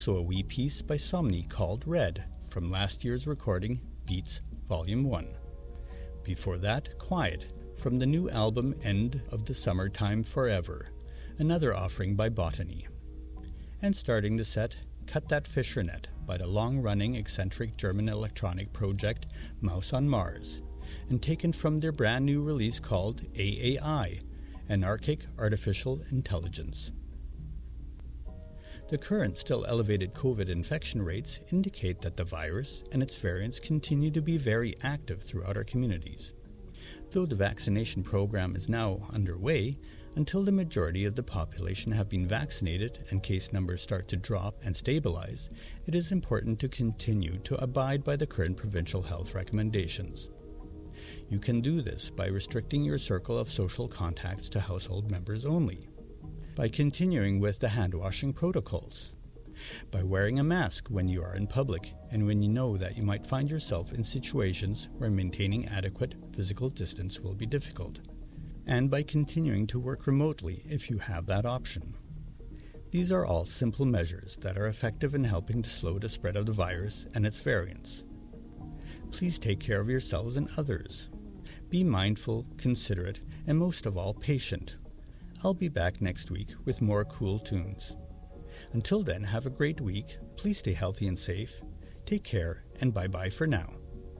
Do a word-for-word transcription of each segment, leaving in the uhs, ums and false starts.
So a wee piece by Somni called Red from last year's recording Beats Volume one. Before that, Quiet from the new album End of the Summertime Forever, another offering by Botany. And starting the set, Cut That Fisher Net by the long-running eccentric German electronic project Mouse on Mars, and taken from their brand new release called A A I, Anarchic Artificial Intelligence. The current still elevated COVID infection rates indicate that the virus and its variants continue to be very active throughout our communities. Though the vaccination program is now underway, until the majority of the population have been vaccinated and case numbers start to drop and stabilize, it is important to continue to abide by the current provincial health recommendations. You can do this by restricting your circle of social contacts to household members only, by continuing with the hand-washing protocols, by wearing a mask when you are in public and when you know that you might find yourself in situations where maintaining adequate physical distance will be difficult, and by continuing to work remotely if you have that option. These are all simple measures that are effective in helping to slow the spread of the virus and its variants. Please take care of yourselves and others. Be mindful, considerate, and most of all, patient. I'll be back next week with more cool tunes. Until then, have a great week, please stay healthy and safe, take care, and bye-bye for now.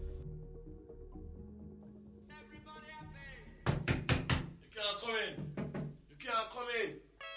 Everybody happy! You can't come in! You can't come in!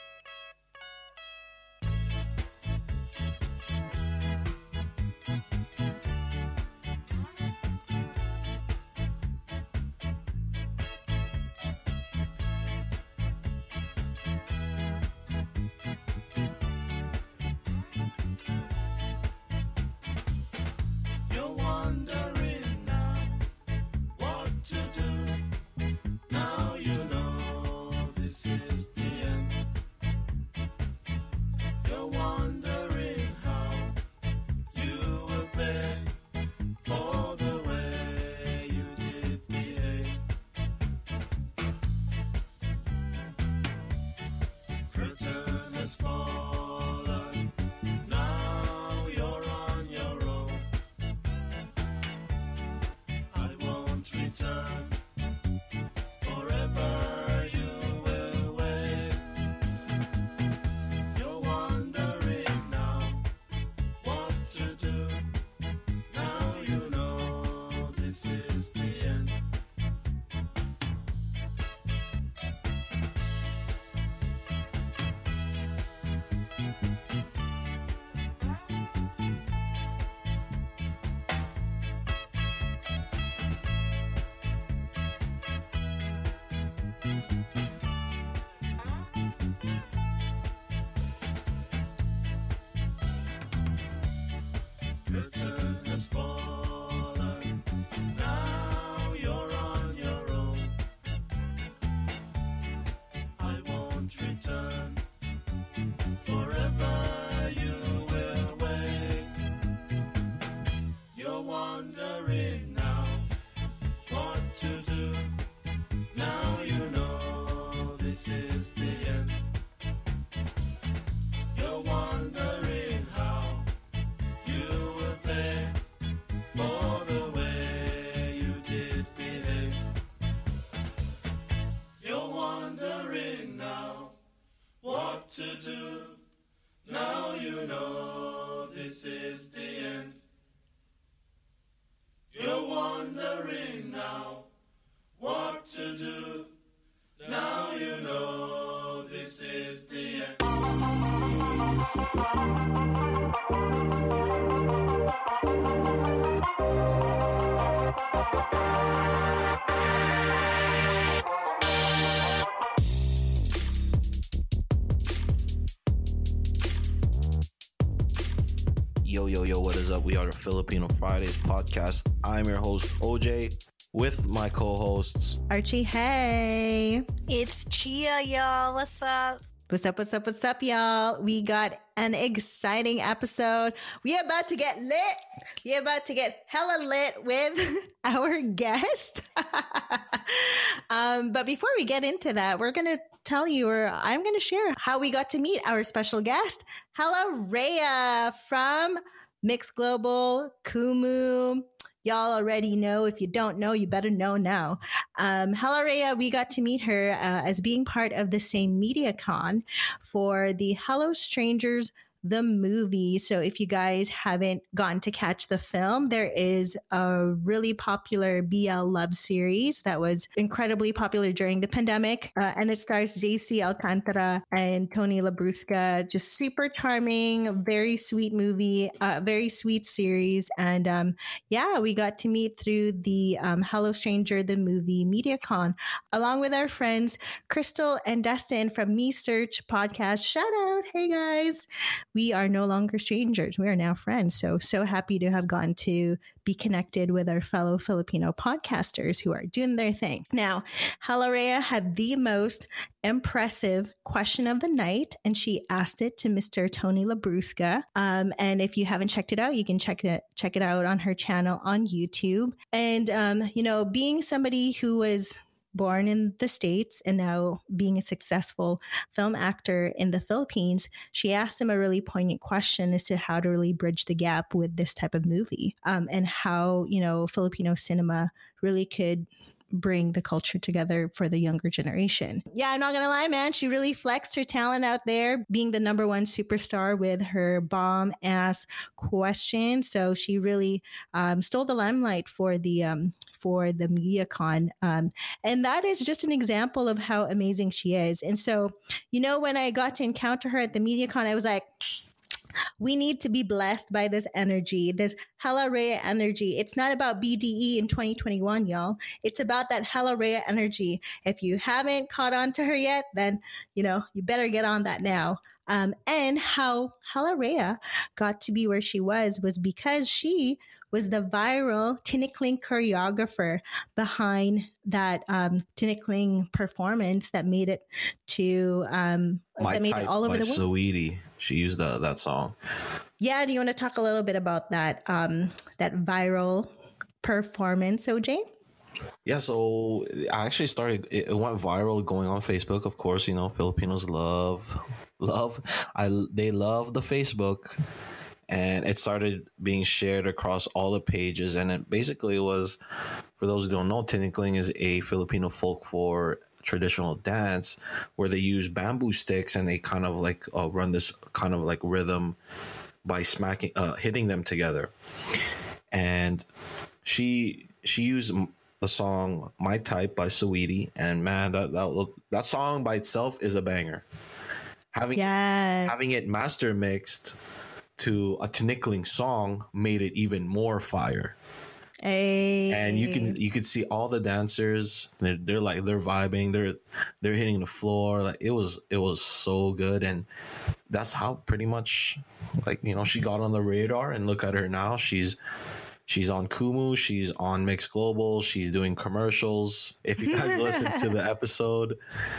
Yo, yo, yo, what is up? We are the Filipino Fridays podcast. I'm your host, O J, with my co-hosts, Archie, hey. It's Chia, y'all. What's up? What's up, what's up, what's up, y'all? We got an exciting episode. We about to get lit. We about to get hella lit with our guest. um, but before we get into that, we're going to tell you, or I'm going to share how we got to meet our special guest, Hella Rhea from Mix Global, Kumu. Y'all already know. If you don't know, you better know now. Um, Hella Rhea, we got to meet her uh, as being part of the same MediaCon for the Hello Strangers the movie. So if you guys haven't gotten to catch the film, there is a really popular B L love series that was incredibly popular during the pandemic. Uh, and it stars J C Alcantara and Tony Labrusca. Just super charming, very sweet movie, uh, very sweet series. And um, yeah, we got to meet through the um, Hello Stranger, the movie MediaCon, along with our friends Crystal and Destin from Me Search podcast. Shout out. Hey guys. We are no longer strangers. We are now friends. So, so happy to have gotten to be connected with our fellow Filipino podcasters who are doing their thing. Now, Hella Rhea had the most impressive question of the night, and she asked it to Mister Tony Labrusca. Um, and if you haven't checked it out, you can check it check it out on her channel on YouTube. And, um, you know, being somebody who was born in the States and now being a successful film actor in the Philippines, she asked him a really poignant question as to how to really bridge the gap with this type of movie, um, and how, you know, Filipino cinema really could bring the culture together for the younger generation. Yeah, I'm not gonna lie, man. She really flexed her talent out there, being the number one superstar with her bomb ass question. So she really um, stole the limelight for the um, for the MediaCon, um, and that is just an example of how amazing she is. And so, you know, when I got to encounter her at the MediaCon, I was like, we need to be blessed by this energy, this Hella Rhea energy. It's not about B D E in twenty twenty-one, y'all. It's about that Hella Rhea energy. If you haven't caught on to her yet, then, you know, you better get on that now. Um, and how Hella Rhea got to be where she was was because she was the viral Tinikling choreographer behind that um, Tinikling performance that made it to um, that made it all over the world. Saweetie, she used the, that song. Yeah, do you want to talk a little bit about that um, that viral performance, O J? Yeah, so I actually started, it went viral going on Facebook. Of course, you know, Filipinos love, love, I they love the Facebook. And it started being shared across all the pages. And it basically was, for those who don't know, Tinikling is a Filipino folk for traditional dance where they use bamboo sticks and they kind of like uh, run this kind of like rhythm by smacking, uh, hitting them together. And she she used the song "My Type" by Saweetie, and man, that that that song by itself is a banger. Having yes. having it master mixed to a Tinikling song made it even more fire. Hey. And you can you could see all the dancers, they're, they're like they're vibing, they're they're hitting the floor. Like it was it was so good. And that's how pretty much, like, you know, she got on the radar. And look at her now. She's She's on Kumu. She's on Mix Global. She's doing commercials. If you guys listen to the episode,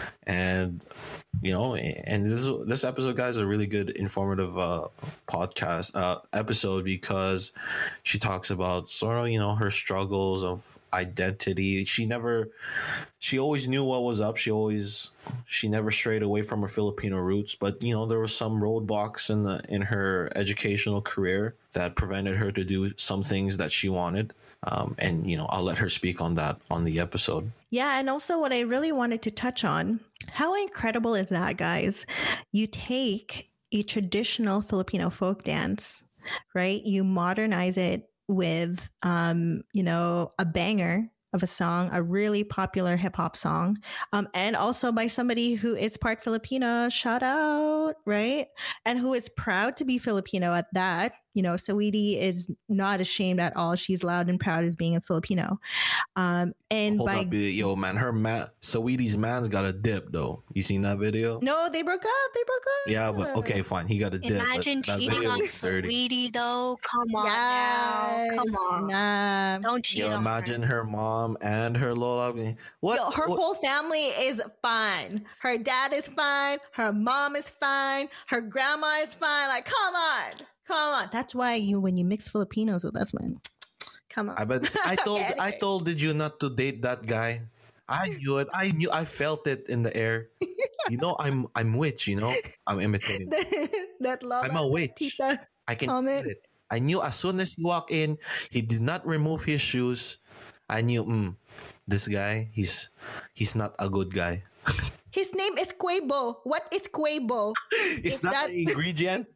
and you know, and this this episode, guys, a really good informative uh, podcast uh, episode because she talks about sort of, you know, her struggles of identity. She never, she always knew what was up. She always, she never strayed away from her Filipino roots. But you know, there were some roadblocks in the in her educational career that prevented her to do some things that she wanted. Um, and, you know, I'll let her speak on that on the episode. Yeah. And also what I really wanted to touch on, how incredible is that, guys? You take a traditional Filipino folk dance, right? You modernize it with, um, you know, a banger of a song, a really popular hip hop song, um, and also by somebody who is part Filipino, shout out, right? And who is proud to be Filipino at that. You know, Saweetie is not ashamed at all. She's loud and proud as being a Filipino. Um, and Hold by up, yo, man, her man, Saweetie's man's got a dip though. You seen that video? No, they broke up. They broke up. Yeah, but okay, fine. He got a dip. Imagine that, that cheating on Saweetie though. Come on Yes. now. Come on. Nah. Don't cheat Yo, on imagine her. her mom and her Lola. What? Yo, her what? whole family is fine. Her dad is fine. Her mom is fine. Her grandma is fine. Like, come on. Come on. That's why you, when you mix Filipinos with us, man. Come on. I bet I told Okay, I anyway. told did you not to date that guy? I knew it. I knew I felt it in the air. You know, I'm I'm witch. You know, I'm imitating. that Lola, I'm a witch. Tita I can comment. feel it. I knew as soon as he walked in, he did not remove his shoes. I knew, mm, this guy, he's he's not a good guy. His name is Quavo. What is Quavo? Is, is that, that an ingredient?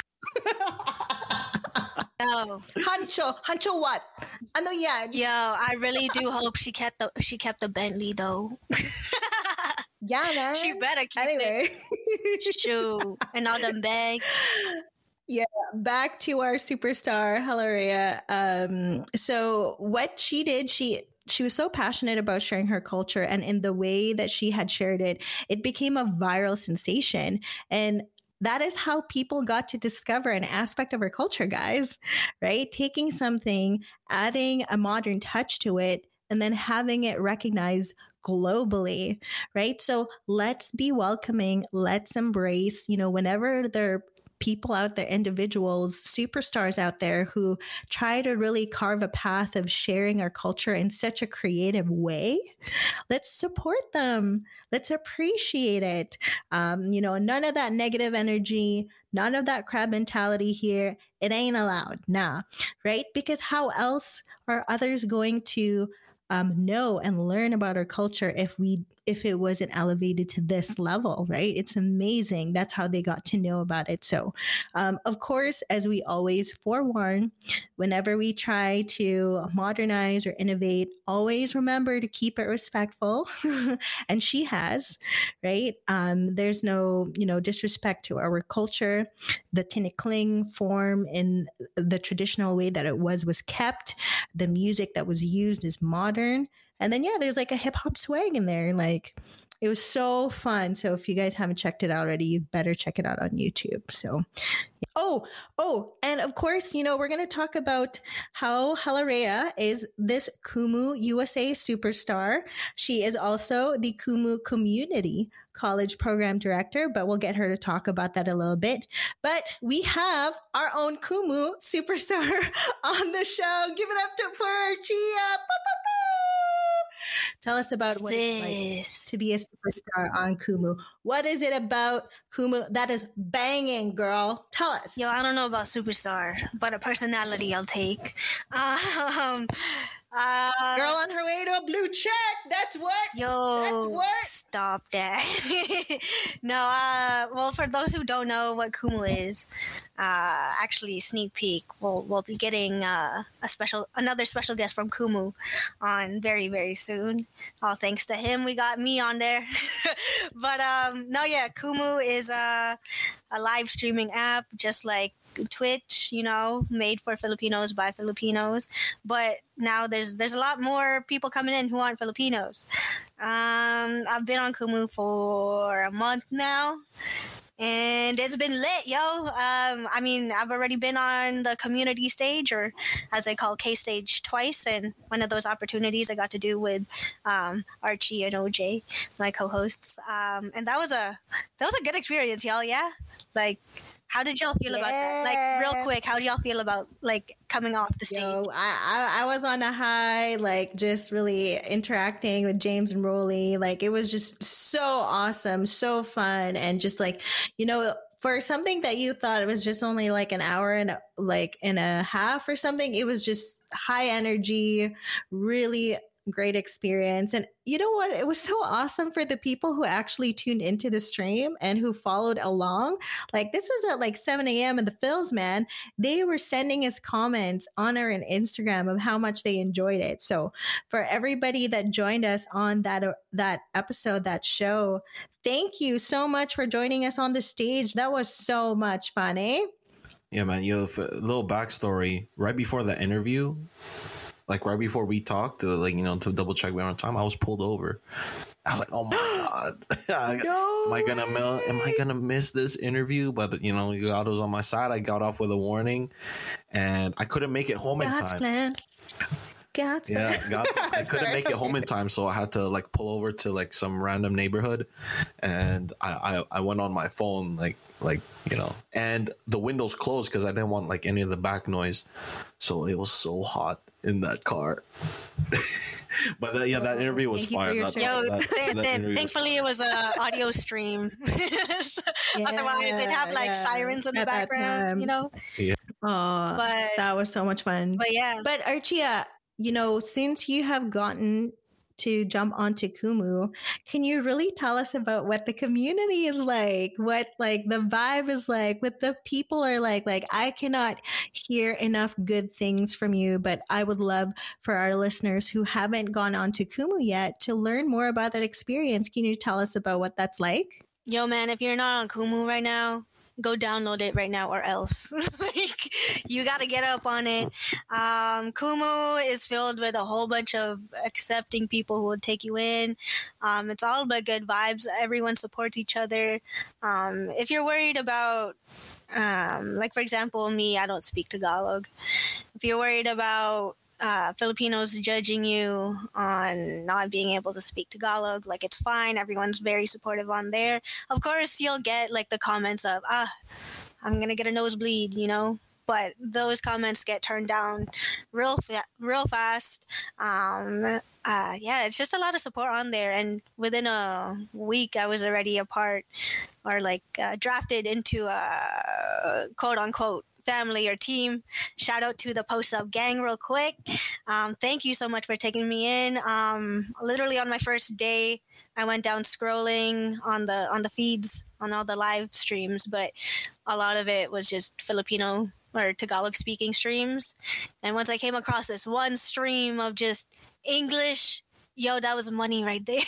No. Hancho. Hancho what? Ano yan? Yo, I really do hope she kept the she kept the Bentley though. Yeah, man. She better keep anyway. it. Shoot. And all them bags. Yeah, back to our superstar, Hilaria. Um, so what she did, she she was so passionate about sharing her culture, and in the way that she had shared it, it became a viral sensation. And that is how people got to discover an aspect of our culture, guys, right? Taking something, adding a modern touch to it, and then having it recognized globally, right? So let's be welcoming. Let's embrace, you know, whenever there are people out there, individuals, superstars out there who try to really carve a path of sharing our culture in such a creative way, let's support them. Let's appreciate it. Um, you know, none of that negative energy, none of that crab mentality here. It ain't allowed. Nah, right? Because how else are others going to Um, know and learn about our culture if we if it wasn't elevated to this level, right? It's amazing. That's how they got to know about it. So, um, of course, as we always forewarn, whenever we try to modernize or innovate, always remember to keep it respectful. And she has, right? Um, there's no, you know, disrespect to our culture. The tinikling form in the traditional way that it was was kept. The music that was used is modern. And then, yeah, there's like a hip hop swag in there. Like, it was so fun. So if you guys haven't checked it out already, you better check it out on YouTube. So, oh, oh, and of course, you know, we're going to talk about how Hilaria is this Kumu U S A superstar. She is also the Kumu Community College Program Director, but we'll get her to talk about that a little bit. But we have our own Kumu superstar on the show. Give it up to for Chia. Tell us about what it's like to be a superstar on Kumu. What is it about Kumu that is banging, girl? Tell us. Yo, I don't know about superstar, but a personality I'll take. Um, uh, Girl on her way to a blue check. That's what. Yo, That's what. Stop that. No, uh, well, for those who don't know what Kumu is, uh, actually, sneak peek, we'll we'll be getting uh, a special, another special guest from Kumu on very very soon. All thanks to him, we got me on there. But um, no, yeah, Kumu is a a live streaming app, just like Twitch, you know, made for Filipinos by Filipinos. But now there's there's a lot more people coming in who aren't Filipinos. Um, I've been on Kumu for a month now, and it's been lit, yo. Um, I mean, I've already been on the community stage, or as they call K stage, twice, and one of those opportunities I got to do with um, Archie and O J, my co-hosts, um, and that was a that was a good experience, y'all. Yeah, like. How did y'all feel yeah. about that? Like, real quick, how did y'all feel about, like, coming off the stage? Yo, I, I, I was on a high, like, just really interacting with James and Rolly. Like, it was just so awesome, so fun. And just, like, you know, for something that you thought it was just only, like, an hour and, like, and a half or something, it was just high energy, really great experience. And you know what? It was so awesome for the people who actually tuned into the stream and who followed along. Like, this was at like seven a.m. in the Phils, man. They were sending us comments on our Instagram of how much they enjoyed it. So for everybody that joined us on that uh, that episode, that show, thank you so much for joining us on the stage. That was so much fun, eh? Yeah, man. Yo, for a little backstory. Right before the interview, like right before we talked, to like, you know, to double check we were on time, I was pulled over. I was like, oh my god, no am I gonna miss, am I gonna miss this interview? But you know, God was on my side. I got off with a warning, and I couldn't make it home God's in time. Plan. God's yeah, plan. God's plan. I couldn't make it home in time, so I had to like pull over to like some random neighborhood, and I I, I went on my phone like like you know, and the windows closed because I didn't want like any of the back noise. So it was so hot. in that car. But that, yeah, that interview was Thank you for fire. your That, service. Yo, that, th- that th- interview was thankfully it was a audio stream. Otherwise, it'd have like yeah. sirens in the At that background, time. you know. Oh, But that was so much fun. but yeah, But Archia, you know, since you have gotten to jump onto Kumu, can you really tell us about what the community is like? What like the vibe is like? What the people are like? Like I cannot hear enough good things from you, but I would love for our listeners who haven't gone on to Kumu yet to learn more about that experience. Can you tell us about what that's like? yo, man, if you're not on Kumu right now, go download it right now, or else. Like, you got to get up on it. Um, Kumu is filled with a whole bunch of accepting people who will take you in. Um, it's all about good vibes. Everyone supports each other. Um, if you're worried about, um, like, for example, me, I don't speak Tagalog. If you're worried about Uh, Filipinos judging you on not being able to speak Tagalog, like, it's fine. Everyone's very supportive on there. Of course, you'll get like the comments of, ah, I'm gonna get a nosebleed, you know. But those comments get turned down real fa- real fast. Um, uh, yeah, it's just a lot of support on there. And within a week, I was already a part, or like uh, drafted into a quote unquote family or team. Shout out to the Post Up Gang real quick. Um, thank you so much for taking me in. Um, literally on my first day, I went down scrolling on the on the feeds, on all the live streams, but a lot of it was just Filipino or Tagalog speaking streams. And once I came across this one stream of just English, yo, that was money right there.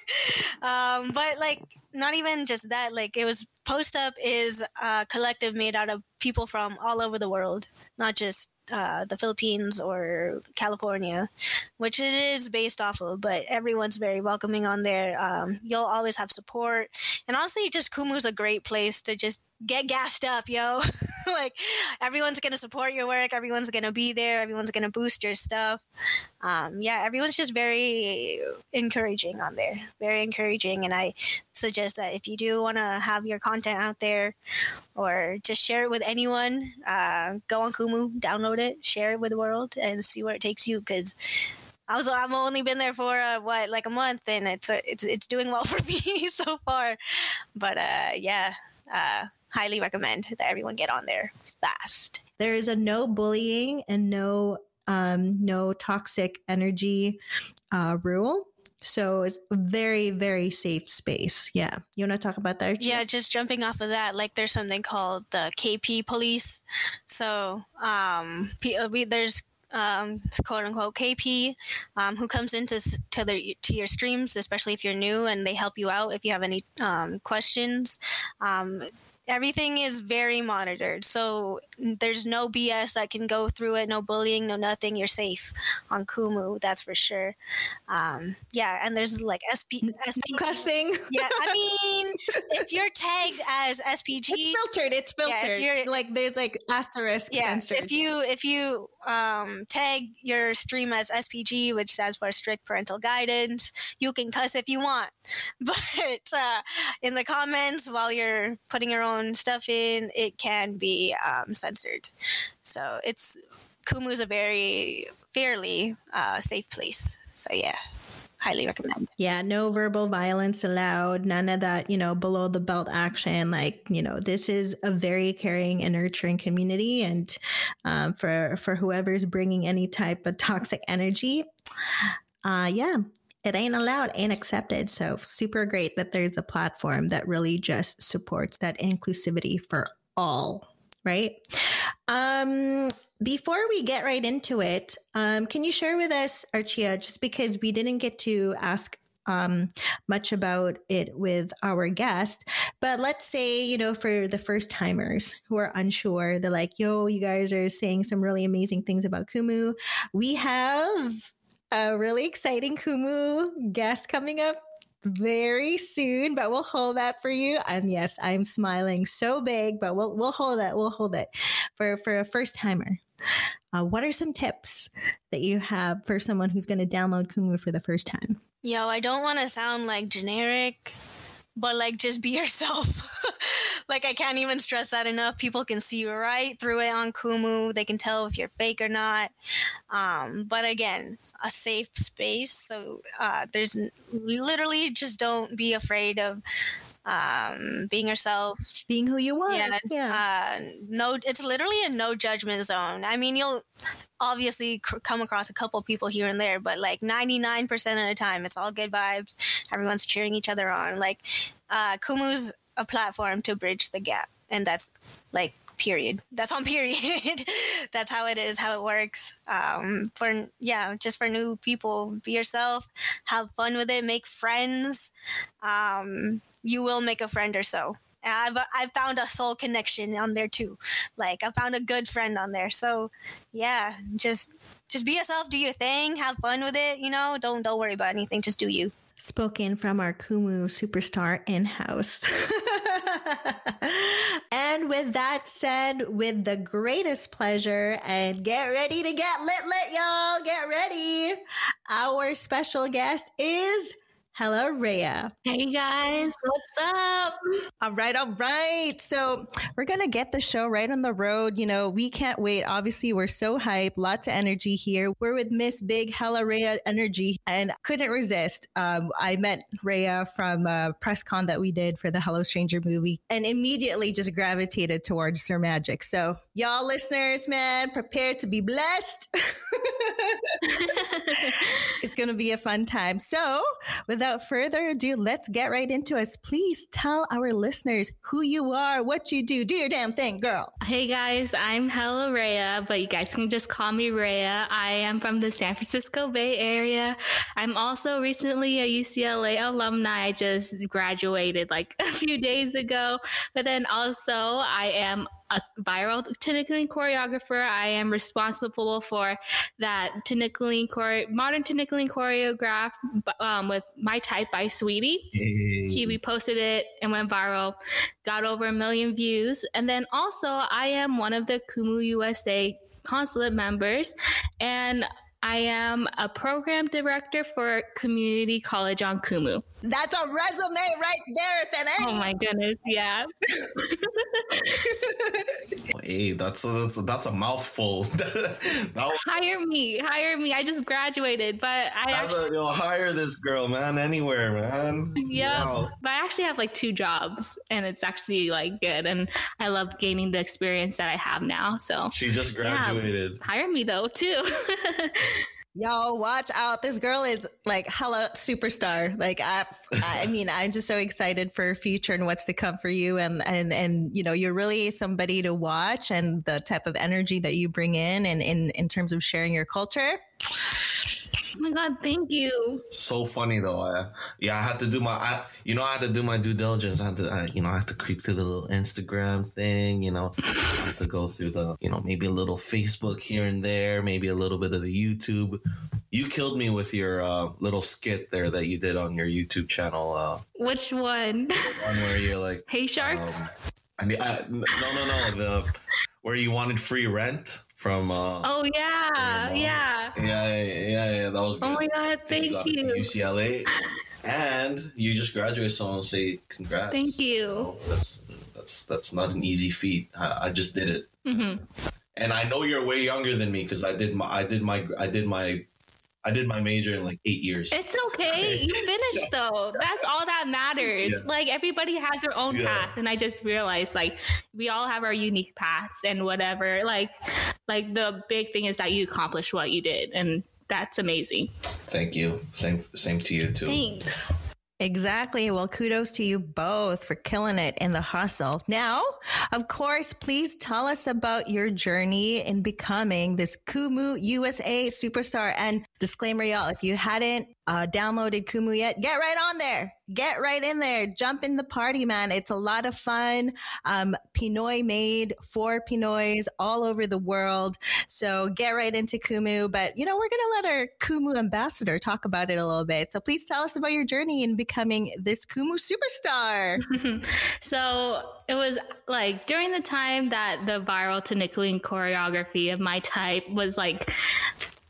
um, but like, not even just that, like, it was Post Up is a collective made out of people from all over the world, not just uh, the Philippines or California, which it is based off of, but everyone's very welcoming on there. Um, you'll always have support. And honestly, just Kumu's a great place to just get gassed up, yo. Like, everyone's going to support your work. Everyone's going to be there. Everyone's going to boost your stuff. Um, yeah, everyone's just very encouraging on there. Very encouraging. And I suggest that if you do want to have your content out there or just share it with anyone, uh, go on Kumu, download it, share it with the world, and see where it takes you. Because I was, I've only been there for uh, what, like a month, and it's uh, it's it's doing well for me so far. But uh, yeah, uh, highly recommend that everyone get on there fast. There is a no bullying and no um, no toxic energy uh, rule. So it's a very, very safe space. Yeah. You want to talk about that? Archie? Yeah, just jumping off of that, like, there's something called the K P police. So um, P- uh, we, there's um, quote unquote K P um, who comes into s- to, the, to your streams, especially if you're new, and they help you out if you have any um, questions. Um, everything is very monitored, so there's no B S that can go through it, no bullying, no nothing. You're safe on Kumu, that's for sure. Um, yeah, and there's like S P, S P No cussing. Yeah, I mean, if you're tagged as S P G, It's filtered. It's Yeah, if filtered. you're- like there's like asterisk yeah, censored. if you if you um, tag your stream as S P G, which stands for strict parental guidance, you can cuss if you want. But uh, in the comments, while you're putting your own stuff in, it can be um, censored. So it's Kumu's a very fairly uh, safe place. So yeah, highly recommend. Yeah, no verbal violence allowed. None of that, you know, below the belt action. Like, you know, this is a very caring and nurturing community. And um, for for whoever's bringing any type of toxic energy, uh, yeah, it ain't allowed, ain't accepted. So super great that there's a platform that really just supports that inclusivity for all, right? Um, before we get right into it, um, can you share with us, Archia, just because we didn't get to ask um, much about it with our guest, but let's say, you know, for the first timers who are unsure, they're like, yo, you guys are saying some really amazing things about Kumu. We have a really exciting Kumu guest coming up very soon, but we'll hold that for you. And yes, I'm smiling so big, but we'll we'll hold that. We'll hold it for for a first timer. Uh, what are some tips that you have for someone who's going to download Kumu for the first time? Yo, I don't want to sound like generic, but like, just be yourself. like I can't even stress that enough. People can see right through it on Kumu. They can tell if you're fake or not. Um, but again, a safe space. So uh, there's n- literally just don't be afraid of um, being yourself. Being who you are. Yeah. Yeah. Uh, no, it's literally a no judgment zone. I mean, you'll obviously c- come across a couple people here and there, but like ninety-nine percent of the time, it's all good vibes. Everyone's cheering each other on. Like, uh, Kumu's a platform to bridge the gap. And that's like, period. That's on period. That's how it is, how it works. Um, for, yeah, just for new people, be yourself, have fun with it, make friends. Um, you will make a friend or so. And I've, I've found a soul connection on there too. Like I found a good friend on there. So yeah, just, just be yourself, do your thing, have fun with it. You know, don't, don't worry about anything. Just do you. Spoken from our Kumu superstar in-house. And with that said, with the greatest pleasure, and get ready to get lit, lit, y'all. Get ready. Our special guest is Hella Rhea. Hey guys, what's up? All right, all right. So we're going to get the show right on the road. You know, we can't wait. Obviously, we're so hyped. Lots of energy here. We're with Miss Big Hella Rhea Energy and couldn't resist. Um, I met Rhea from a press con that we did for the Hello Stranger movie and immediately just gravitated towards her magic. So y'all listeners, man, prepare to be blessed. It's going to be a fun time. So without further ado, let's get right into it. Please tell our listeners who you are, what you do. Do your damn thing, girl. Hey guys, I'm Hella Rhea, but you guys can just call me Rhea. I am from the San Francisco Bay Area. I'm also recently a U C L A alumni. I just graduated like a few days ago. But then also I am a viral Tinakuling choreographer. I am responsible for that Tinakuling chore- modern Tinakuling choreograph um, with My Type by Sweetie. Hey. She reposted it and went viral, got over a million views. And then also I am one of the Kumu U S A consulate members, and I am a program director for Community College on Kumu. That's a resume right there, if it ain't. Oh my goodness, yeah. Hey, that's a, that's a, that's a mouthful. that was, Hire me, hire me. I just graduated, but I that's actually, a, you'll hire this girl, man, anywhere, man. yeah, Wow. but I actually have like two jobs, and it's actually like good, and I love gaining the experience that I have now. So She just graduated. yeah, hire me though too. Yo, watch out. This girl is like hella superstar. Like, I, I mean, I'm just so excited for her future and what's to come for you. And, and, and, you know, you're really somebody to watch, and the type of energy that you bring in and in, in terms of sharing your culture. Oh my God, thank you. So funny though. I, yeah, I had to do my, I, you know, I had to do my due diligence. I had to, I, you know, I had to creep through the little Instagram thing. You know, I had to go through the, you know, maybe a little Facebook here and there, maybe a little bit of the YouTube. You killed me with your uh, little skit there that you did on your YouTube channel. Uh, Which one? one where you're like, Hey Sharks. um, I mean, I, no, no, no, the where you wanted free rent from. Uh, Oh yeah, from, uh, yeah. Yeah, yeah, yeah, yeah. That was good. Oh my God, If thank got into you. U C L A, and you just graduated, so I'll say congrats. Thank you. Oh, that's that's that's not an easy feat. I, I just did it, hmm and I know you're way younger than me because I did my I did my I did my I did my major in like eight years. It's okay. You finished though. That's all that matters. Yeah. Like everybody has their own Yeah. path, and I just realized like we all have our unique paths and whatever. Like, like the big thing is that you accomplished what you did, and that's amazing. Thank you. Same same to you too. Thanks. Exactly. Well, kudos to you both for killing it in the hustle. Now, of course, please tell us about your journey in becoming this Kumu U S A superstar. And disclaimer, y'all, if you hadn't uh, downloaded Kumu yet, get right on there. Get right in there. Jump in the party, man. It's a lot of fun. Um, Pinoy made for Pinoys all over the world. So get right into Kumu. But, you know, we're going to let our Kumu ambassador talk about it a little bit. So please tell us about your journey in becoming this Kumu superstar. So it was like during the time that the viral Tinakuling choreography of My Type was like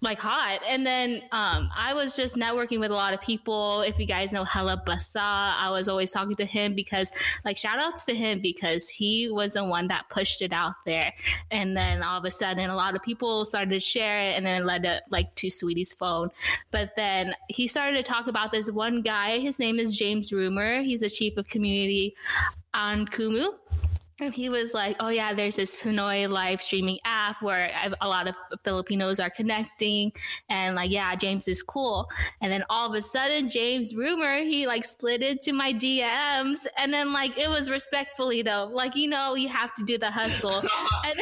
like hot. And then um, I was just networking with a lot of people. If you guys know Hella Basa, I was always talking to him because like shout outs to him because he was the one that pushed it out there. And then all of a sudden a lot of people started to share it and then it led to like to Sweetie's phone. But then he started to talk about this one guy. His name is James Rumor. He's the chief of community on Kumu. And he was like, oh, yeah, there's this Pinoy live streaming app where a lot of Filipinos are connecting. And like, yeah, James is cool. And then all of a sudden, James Rumor, he like slid into my D Ms. And then like, it was respectfully though. Like, you know, you have to do the hustle. and,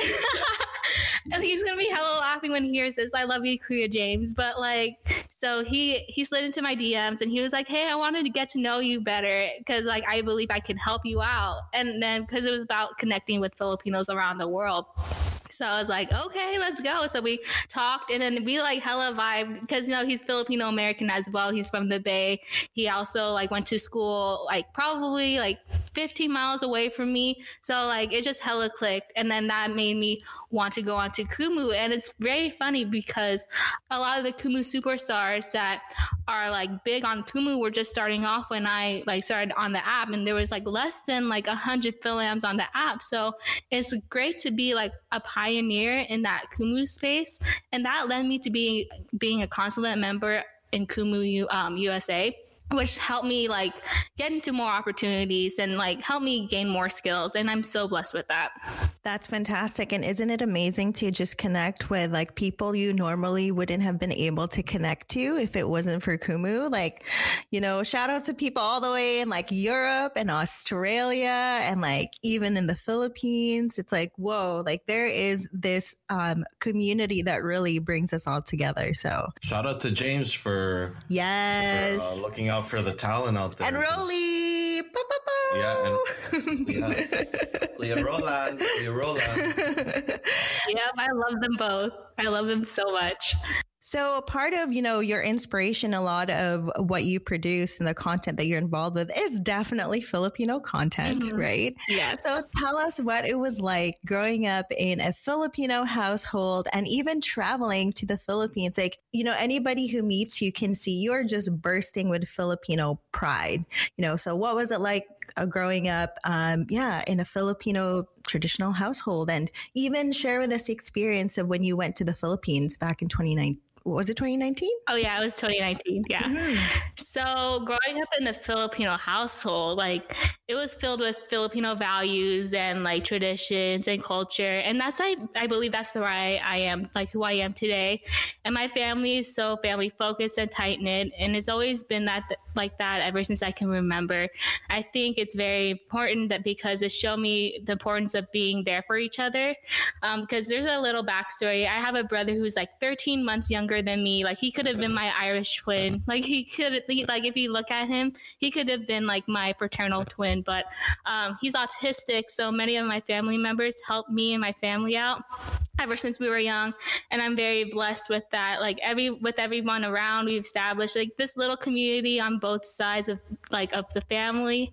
and he's going to be hella laughing when he hears this. I love you, Korea James. But like, so he, he slid into my D Ms and he was like, hey, I wanted to get to know you better because like, I believe I can help you out. And then because it was about connecting with Filipinos around the world. So I was like, okay, let's go. So we talked and then we like hella vibe because, you know, he's Filipino American as well. He's from the Bay. He also like went to school like probably like fifteen miles away from me. So like it just hella clicked. And then that made me want to go on to Kumu. And it's very funny because a lot of the Kumu superstars that are like big on Kumu were just starting off when I like started on the app, and there was like less than like a hundred Filams on the app. So it's great to be like a pioneer in that Kumu space, and that led me to be being a consulate member in Kumu um, U S A, which helped me like get into more opportunities and like help me gain more skills. And I'm so blessed with that. That's fantastic. And isn't it amazing to just connect with like people you normally wouldn't have been able to connect to if it wasn't for Kumu? Like, you know, shout out to people all the way in like Europe and Australia and like even in the Philippines. It's like, whoa, like there is this um, community that really brings us all together. So shout out to James for, yes, for uh, looking out for the talent out there. And Rolly. Yeah, and Leah, Leah Roland, Leah Roland. Yeah, I love them both. I love them so much. So a part of, you know, your inspiration, a lot of what you produce and the content that you're involved with is definitely Filipino content, mm-hmm. right? Yes. So tell us what it was like growing up in a Filipino household and even traveling to the Philippines. Like, you know, anybody who meets you can see you're just bursting with Filipino pride, you know. So what was it like uh, growing up, um, yeah, in a Filipino traditional household? And even share with us the experience of when you went to the Philippines back in twenty nineteen. Was it twenty nineteen? Oh, yeah, it was twenty nineteen. Yeah. Mm-hmm. So growing up in a Filipino household, like it was filled with Filipino values and like traditions and culture. And that's, I, I believe that's why I am like who I am today. And my family is so family focused and tight knit. And it's always been that like that ever since I can remember. I think it's very important that because it showed me the importance of being there for each other. Um, because there's a little backstory. I have a brother who's like thirteen months younger than me. Like he could have been my Irish twin. Like he could, like if you look at him, he could have been like my fraternal twin, but um, he's autistic. So many of my family members helped me and my family out ever since we were young. And I'm very blessed with that. Like every, with everyone around, we've established like this little community on both sides of like of the family.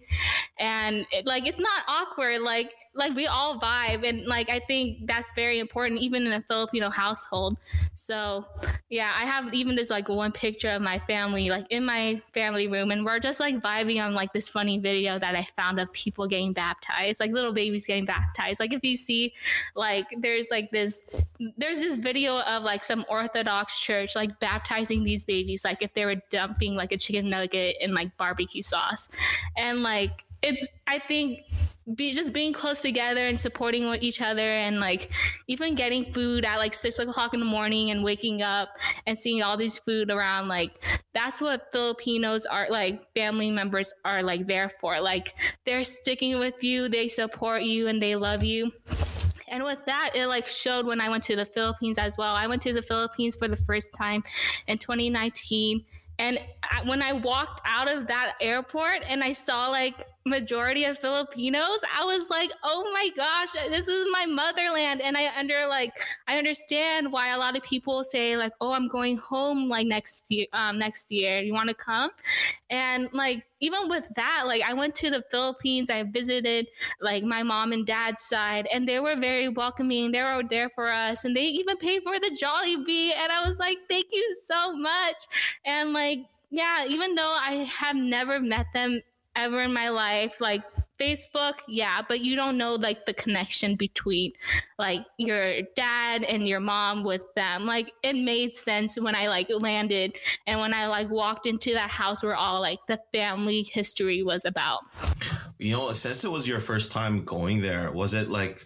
And it, like, it's not awkward. Like, like we all vibe, and like I think that's very important even in a Filipino household. So yeah, I have even this like one picture of my family like in my family room, and we're just like vibing on like this funny video that I found of people getting baptized, like little babies getting baptized. Like if you see like there's like this there's this video of like some Orthodox church like baptizing these babies, like if they were dumping like a chicken nugget in like barbecue sauce. And like it's, I think, be just being close together and supporting with each other, and like even getting food at like six o'clock in the morning and waking up and seeing all these food around, like that's what Filipinos are, like family members are like there for. Like they're sticking with you, they support you, and they love you. And with that, it like showed when I went to the Philippines as well. I went to the Philippines for the first time in twenty nineteen. And I, when I walked out of that airport and I saw like majority of Filipinos, I was like, oh my gosh, this is my motherland. And I under like I understand why a lot of people say like, oh, I'm going home like next year um next year. You want to come? And like even with that, like I went to the Philippines, I visited like my mom and dad's side, and they were very welcoming. They were there for us, and they even paid for the Jollibee. And I was like, thank you so much. And like, yeah, even though I have never met them ever in my life, like Facebook, yeah, but you don't know like the connection between like your dad and your mom with them. Like it made sense when I like landed and when I like walked into that house where all like the family history was about. You know, since it was your first time going there, was it like,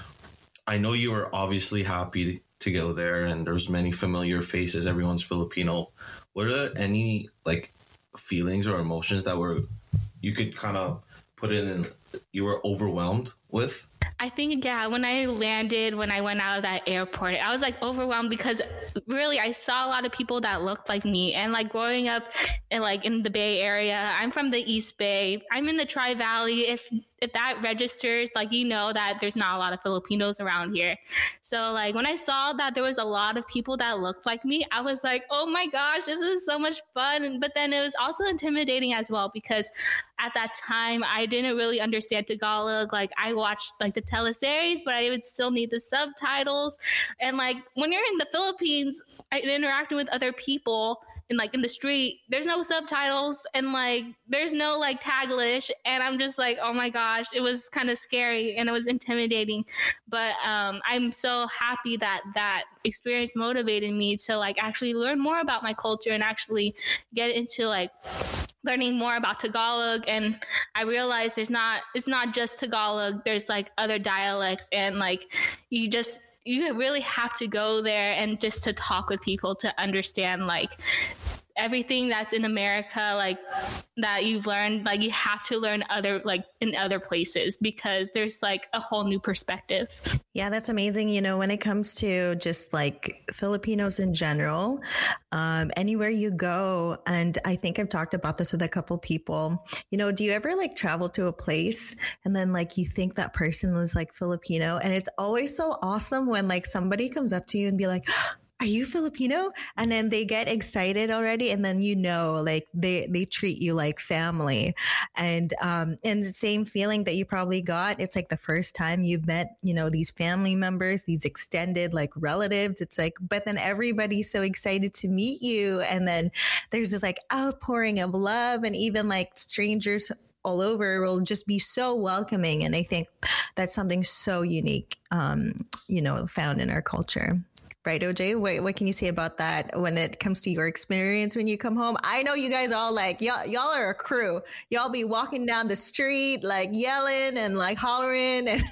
I know you were obviously happy to go there and there's many familiar faces, everyone's Filipino. Were there any like feelings or emotions that were, you could kind of put it in, you were overwhelmed with? I think, yeah, when I landed, when I went out of that airport, I was like overwhelmed because really I saw a lot of people that looked like me. And like growing up in like in the Bay Area, I'm from the East Bay, I'm in the Tri-Valley. If if that registers, like, you know that there's not a lot of Filipinos around here. So like when I saw that there was a lot of people that looked like me, I was like, oh my gosh, this is so much fun. But then it was also intimidating as well, because at that time I didn't really understand Tagalog. Like I watched like the teleseries, but I would still need the subtitles. And like when you're in the Philippines, I interacted with other people and like in the street, there's no subtitles and like there's no like Taglish, and I'm just like, oh my gosh, it was kind of scary and it was intimidating. But um, I'm so happy that that experience motivated me to like actually learn more about my culture and actually get into like learning more about Tagalog. And I realized there's not it's not just Tagalog, there's like other dialects, and like you just you really have to go there and just to talk with people to understand like everything that's in America, like that you've learned, like you have to learn other like in other places, because there's like a whole new perspective. Yeah, that's amazing. You know, when it comes to just like Filipinos in general, um, anywhere you go, and I think I've talked about this with a couple people, you know, do you ever like travel to a place and then like you think that person was like Filipino? And it's always so awesome when like somebody comes up to you and be like, are you Filipino? And then they get excited already. And then, you know, like they, they treat you like family. And, um, and the same feeling that you probably got, it's like the first time you've met, you know, these family members, these extended like relatives. It's like, but then everybody's so excited to meet you. And then there's this like outpouring of love, and even like strangers all over will just be so welcoming. And I think that's something so unique, um, you know, found in our culture. Right, O J? What, what can you say about that when it comes to your experience when you come home? I know you guys all like, y'all, y'all are a crew. Y'all be walking down the street, like yelling and like hollering. And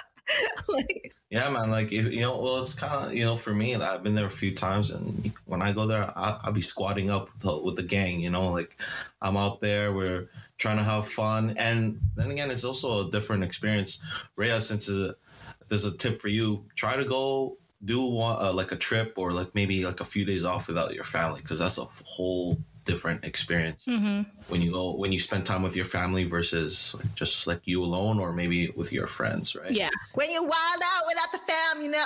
like, yeah, man. Like, if, you know, well, it's kind of, you know, for me, I've been there a few times, and when I go there, I, I'll be squatting up with the, with the gang, you know, like I'm out there, we're trying to have fun. And then again, it's also a different experience. Rhea, since uh, there's a tip for you, try to go do one, uh, like a trip or like maybe like a few days off without your family, because that's a whole different experience. Mm-hmm. when you go when you spend time with your family versus just like you alone, or maybe with your friends, right? Yeah, when you wild out without the fam, you know.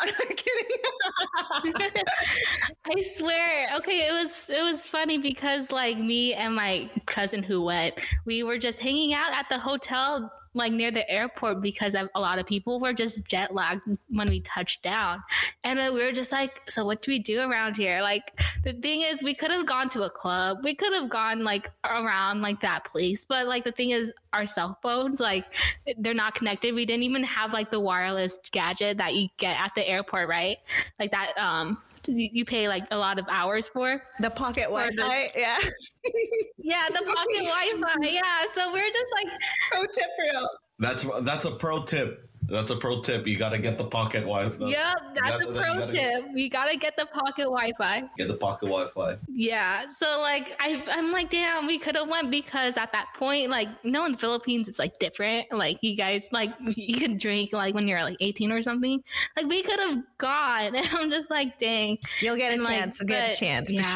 I'm kidding. I swear. Okay, it was it was funny because like me and my cousin who went, we were just hanging out at the hotel like near the airport, because a lot of people were just jet lagged when we touched down. And then we were just like, so what do we do around here? Like the thing is, we could have gone to a club. We could have gone like around like that place. But like the thing is, our cell phones, like they're not connected. We didn't even have like the wireless gadget that you get at the airport, right? Like that, um, you pay like a lot of hours for. The pocket Wi-Fi, yeah. Yeah, the pocket Wi-Fi, yeah. So we're just like... Pro tip for you. That's, that's a pro tip. That's a pro tip. You got to get the pocket Wi-Fi. Yep, that's that, a pro that, you gotta, tip. You got to get the pocket Wi-Fi. Get the pocket Wi-Fi. Yeah. So like, I, I'm like, damn, we could have went, because at that point, like, you know, in the Philippines, it's like different. Like you guys, like you can drink like when you're like eighteen or something. Like we could have gone. And I'm just like, dang. You'll get a and, chance. like, You'll get but, a chance for yeah. sure.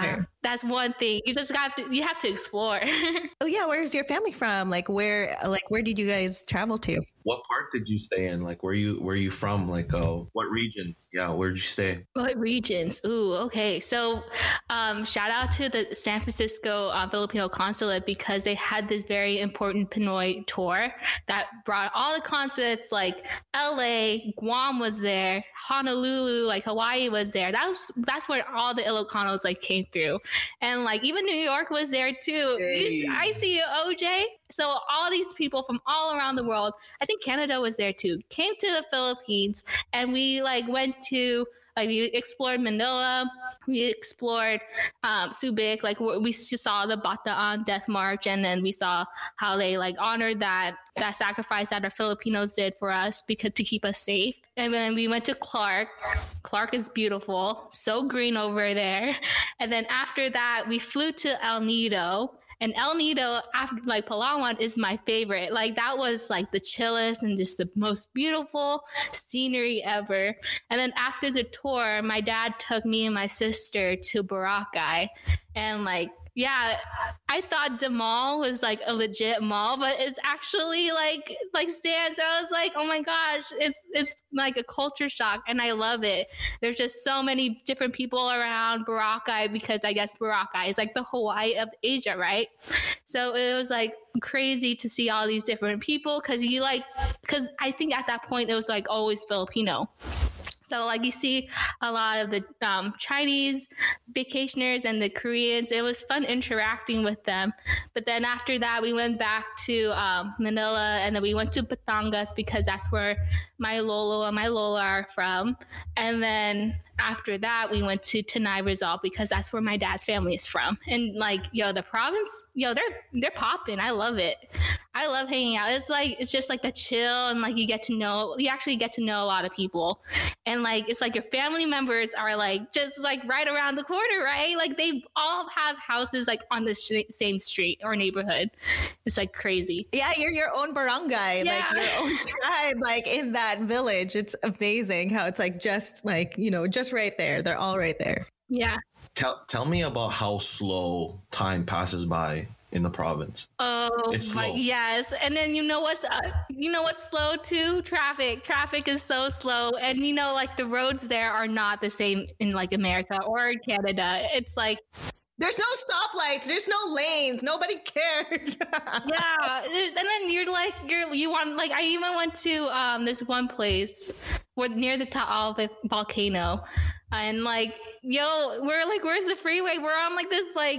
that's one thing. You just got to you have to explore. Oh yeah, where's your family from? Like where like where did you guys travel to? What part did you stay in? Like, where you where you from? Like, uh, what region? Yeah, where did you stay? What regions? Ooh, okay. So, um, shout out to the San Francisco uh, Filipino consulate because they had this very important Pinoy tour that brought all the consulates, like L A, Guam was there, Honolulu, like Hawaii was there. That was that's where all the Ilocanos like came through, and like even New York was there too. Hey. I see you, O J. So all these people from all around the world, I think Canada was there too, came to the Philippines, and we like went to like we explored Manila, we explored um, Subic, like we saw the Bataan Death March, and then we saw how they like honored that that sacrifice that our Filipinos did for us because to keep us safe. And then we went to Clark. Clark is beautiful, so green over there. And then after that, we flew to El Nido. And El Nido, after like Palawan, is my favorite. Like that was like the chillest and just the most beautiful scenery ever. And then after the tour, my dad took me and my sister to Boracay, and like. Yeah, I thought the mall was like a legit mall, but it's actually like like stands. I was like, oh my gosh, it's it's like a culture shock, and I love it. There's just so many different people around Boracay because I guess Boracay is like the Hawaii of Asia, right? So it was like crazy to see all these different people because you like because I think at that point it was like always Filipino. So like you see a lot of the um, Chinese vacationers and the Koreans. It was fun interacting with them. But then after that, we went back to um, Manila, and then we went to Batangas because that's where my Lolo and my Lola are from. And then after that, we went to Tanay Rizal because that's where my dad's family is from. And like, yo, the province, yo, they're they're popping. I love it. I love hanging out. It's like it's just like the chill, and like you get to know, you actually get to know a lot of people, and like it's like your family members are like just like right around the corner, right? Like they all have houses like on the sh- same street or neighborhood. It's like crazy. Yeah, you're your own barangay, Yeah. like your own tribe, like in that village. It's amazing how it's like just like, you know, just right there. They're all right there. Yeah. Tell tell me about how slow time passes by in the province. Oh It's my slow. yes. And then you know what's uh, you know what's slow too? Traffic. Traffic is so slow. And you know, like the roads there are not the same in like America or Canada. It's like There's no stoplights. There's no lanes. Nobody cares. yeah. And then you're like you're you want like I even went to um this one place where near the Taal volcano. And like, yo, we're like, where's the freeway? We're on like this like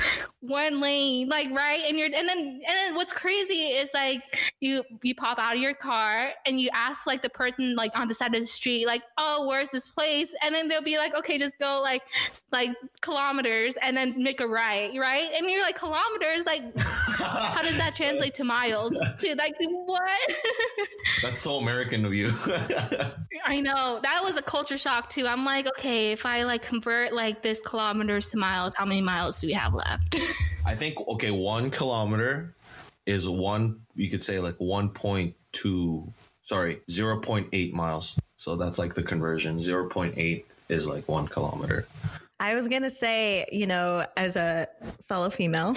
one lane, like right. And you're and then and then what's crazy is like you you pop out of your car and you ask like the person like on the side of the street, like, oh, where's this place? And then they'll be like, okay, just go like like kilometers and then make a right, right? And you're like, kilometers, like how does that translate to miles? To like what? That's so American of you. I know that was a culture shock too. I'm like, okay, if I like convert like this kilometers to miles, how many miles do we have left? I think okay, one kilometer is one. You could say like one point two. Sorry, zero point eight miles. So that's like the conversion. Zero point eight is like one kilometer. I was going to say, you know, as a fellow female,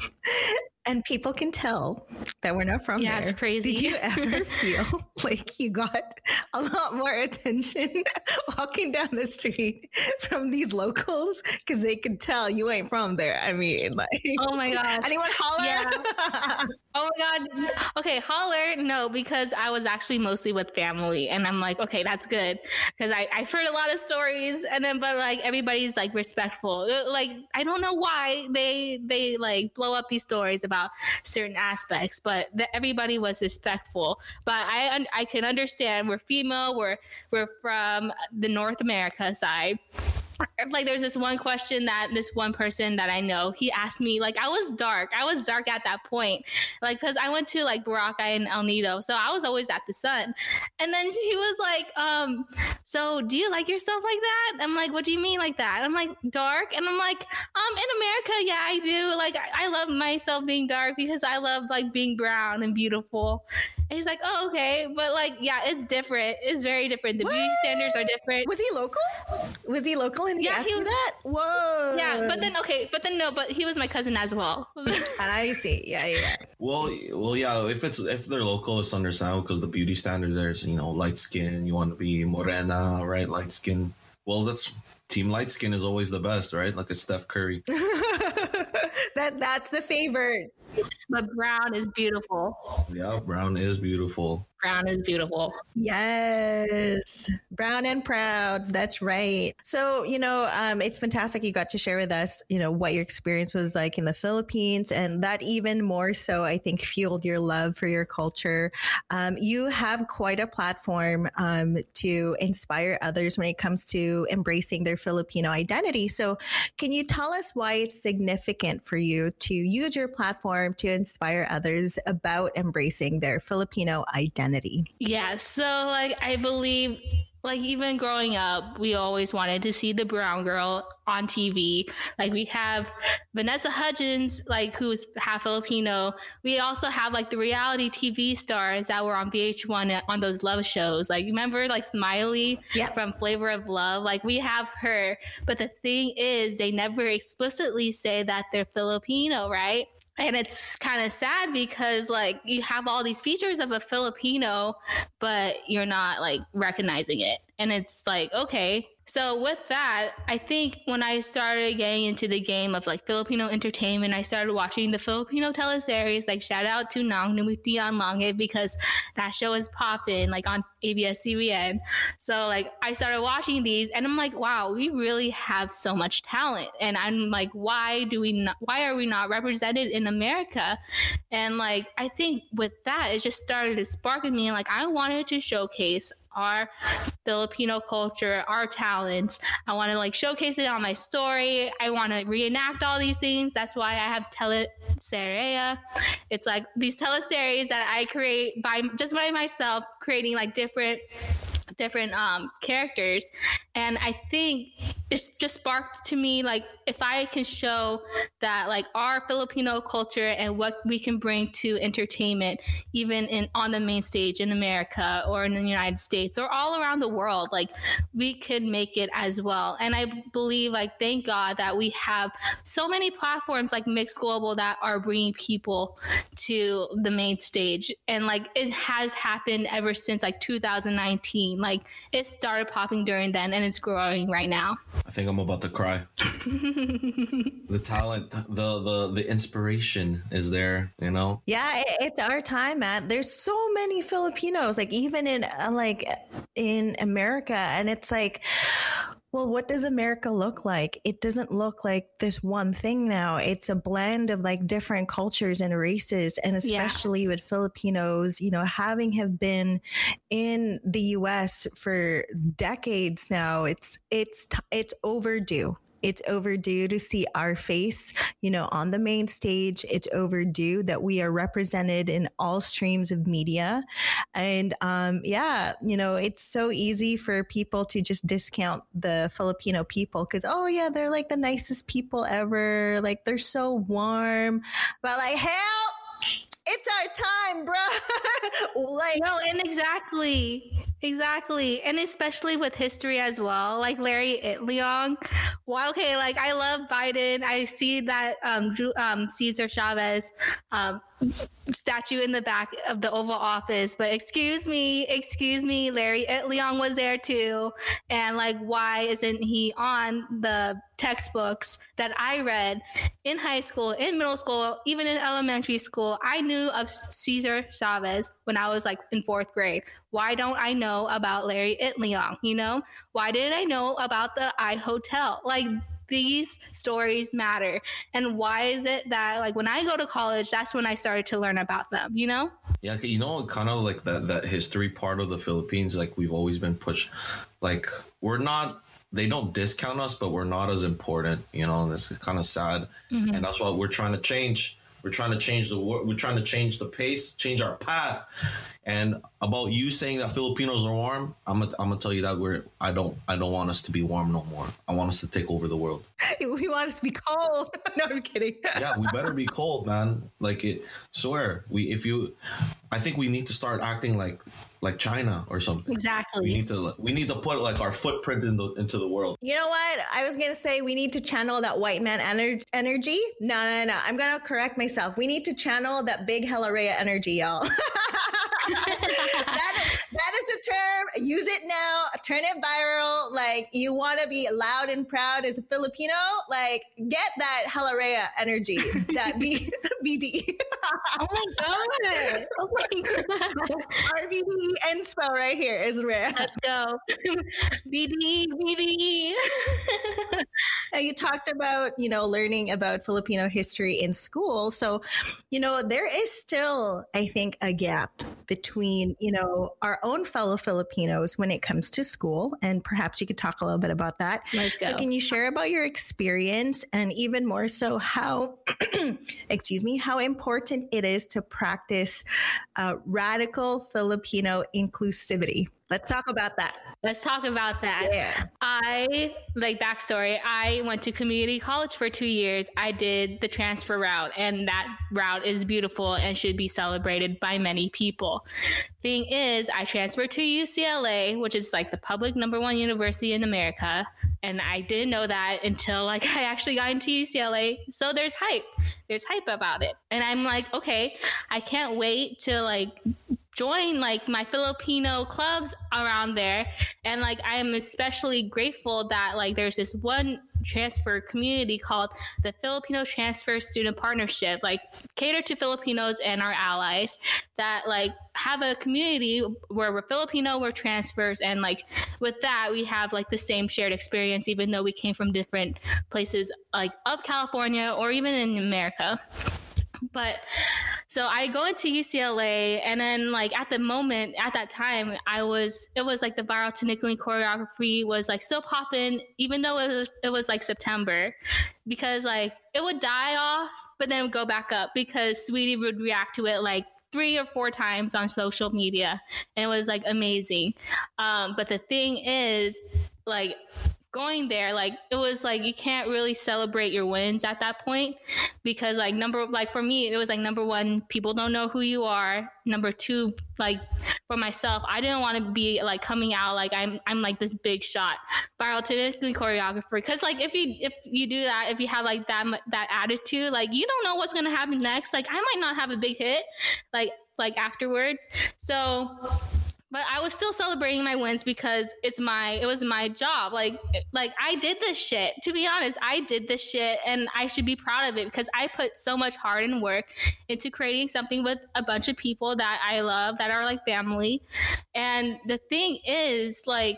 and people can tell that we're not from Yeah, there. it's crazy. Did you ever feel like you got a lot more attention walking down the street from these locals? Because they could tell you ain't from there. I mean, like, Oh my gosh. anyone holler? Oh my God. Okay, holler. No, because I was actually mostly with family. And I'm like, okay, that's good. Because I've heard a lot of stories. And then, but like everybody's like respectful. Like, I don't know why they, they like blow up these stories about certain aspects, but the, everybody was respectful. But I, un- I can understand we're female. We're, we're from the North America side. Like there's this one question that this one person that I know, he asked me, like I was dark. I was dark at that point. Like, cause I went to like Boracay and El Nido. So I was always at the sun. And then he was like, um, so do you like yourself like that? I'm like, what do you mean like that? I'm like, dark. And I'm like, um, in America, yeah, I do. Like, I, I love myself being dark because I love like being brown and beautiful. And he's like, oh, okay. But like, yeah, it's different. It's very different. The What? beauty standards are different. Was he local? Was he local and he Yeah, asked he you was- that? Whoa. Yeah, but then okay, but then no, but he was my cousin as well. I see. Yeah, yeah, yeah. Well, well, yeah. If it's if they're local, it's understandable because the beauty standard there's you know light skin. You want to be morena, right? Light skin. Well, that's team light skin is always the best, right? Like a Steph Curry. that that's the favorite. But brown is beautiful. Yeah, brown is beautiful. Brown is beautiful. Yes, brown and proud. That's right. So, you know, um, it's fantastic you got to share with us, you know, what your experience was like in the Philippines, and that even more so, I think, fueled your love for your culture. Um, you have quite a platform um, to inspire others when it comes to embracing their Filipino identity. So, can you tell us why it's significant for you to use your platform to inspire others about embracing their Filipino identity? Yeah, so like I believe like even growing up, we always wanted to see the brown girl on T V. Like we have Vanessa Hudgens, like who's half Filipino. We also have like the reality T V stars that were on V H one on those love shows. Like remember like Smiley Yep. from Flavor of Love? Like we have her. But the thing is they never explicitly say that they're Filipino, right? And it's kind of sad because like you have all these features of a Filipino, but you're not like recognizing it. And it's like, okay. So with that, I think when I started getting into the game of like Filipino entertainment, I started watching the Filipino teleseries, like shout out to Nang Numitian Langit because that show is popping like on A B S C B N. So like I started watching these and I'm like, wow, we really have so much talent. And I'm like, why do we not, why are we not represented in America? And like, I think with that, it just started to spark in me. And like, I wanted to showcase our Filipino culture, our talents. I want to like showcase it on my story. I want to reenact all these things. That's why I have Teleseria. It's like these teleseries that I create by just by myself, creating like different different um characters. And I think it's just sparked to me like if I can show that like our Filipino culture and what we can bring to entertainment, even in on the main stage in America or in the United States or all around the world, like we can make it as well. And I believe like thank God that we have so many platforms like Mix Global that are bringing people to the main stage. And like it has happened ever since like two thousand nineteen. Like it started popping during then and it's growing right now. I think I'm about to cry. The talent, the the the inspiration is there, you know. Yeah, it- it's our time, Matt. There's so many Filipinos, like even in uh, like in America, and it's like, well, what does America look like? It doesn't look like this one thing now. It's a blend of like different cultures and races, and especially yeah. with Filipinos, you know, having have been in the U S for decades now. It's it's t- it's overdue. It's overdue to see our face, you know, on the main stage. It's overdue that we are represented in all streams of media. And um, yeah, you know, it's so easy for people to just discount the Filipino people because, oh, yeah, they're like the nicest people ever. Like they're so warm. But like, hell, it's our time, bro. Like, no, and exactly. Exactly. And especially with history as well, like Larry Itliong. Well, okay, like I love Biden. I see that um, um, Cesar Chavez um, statue in the back of the Oval Office. But excuse me, excuse me, Larry Itliong was there too. And like, why isn't he on the textbooks that I read in high school, in middle school, even in elementary school? I knew of Cesar Chavez when I was like in fourth grade. Why don't I know about Larry Itliong? You know, why didn't I know about the I Hotel? Like these stories matter. And why is it that like when I go to college, that's when I started to learn about them, you know? Yeah, you know, kind of like that, that history part of the Philippines, like we've always been pushed, like we're not, they don't discount us, but we're not as important, you know, and it's kind of sad. Mm-hmm. And that's what we're trying to change. We're trying to change the world. We're trying to change the pace, change our path. And about you saying that Filipinos are warm, I'm gonna I'm gonna tell you that we're I don't I don't want us to be warm no more. I want us to take over the world. We want us to be cold. No, I'm kidding. Yeah, we better be cold, man. Like it. Swear, we if you, I think we need to start acting like like China or something. Exactly. We need to we need to put like our footprint in the, into the world. You know what? I was going to say we need to channel that white man ener- energy. No, no, no. I'm going to correct myself. We need to channel that big Hella Rhea energy, y'all. that, is, that is a term. Use it now. Turn it viral. Like, you want to be loud and proud as a Filipino? Like, get that Hella Rhea energy. That B- BD. Oh my god. Oh my god. R B D inspo right here is rare. Let's go. B D, B D. Now, you talked about, you know, learning about Filipino history in school. So, you know, there is still, I think, a gap between, you know, our own fellow Filipinos when it comes to school. And perhaps you could talk a little bit about that. Let's go. So can you share about your experience and even more so how, excuse me, how important it is to practice uh, radical Filipino inclusivity? Let's talk about that. Let's talk about that. Yeah. I, like backstory, I went to community college for two years. I did the transfer route, and that route is beautiful and should be celebrated by many people. Thing is, I transferred to U C L A, which is like the public number one university in America. And I didn't know that until like I actually got into U C L A. So there's hype. There's hype about it. And I'm like, okay, I can't wait to like join like my Filipino clubs around there. And like I am especially grateful that like there's this one transfer community called the Filipino Transfer Student Partnership, like cater to Filipinos and our allies that like have a community where we're Filipino, we're transfers, and like with that we have like the same shared experience even though we came from different places like of California or even in America. But so I go into U C L A, and then like at the moment, at that time, I was, it was like the viral Tinickling choreography was like still popping, even though it was, it was like September, because like it would die off, but then it would go back up because Sweetie would react to it like three or four times on social media. And it was like amazing. Um, but the thing is like, going there, like it was like you can't really celebrate your wins at that point because like number like for me it was like number one, people don't know who you are. Number two, like for myself, I didn't want to be like coming out like I'm I'm like this big shot viral Tinickling choreographer, because like if you if you do that, if you have like that that attitude, like you don't know what's gonna happen next. Like I might not have a big hit like like afterwards. So but I was still celebrating my wins because it's my, it was my job. Like, like I did this shit. To be honest, I did this shit and I should be proud of it because I put so much heart and work into creating something with a bunch of people that I love, that are like family. And the thing is, like,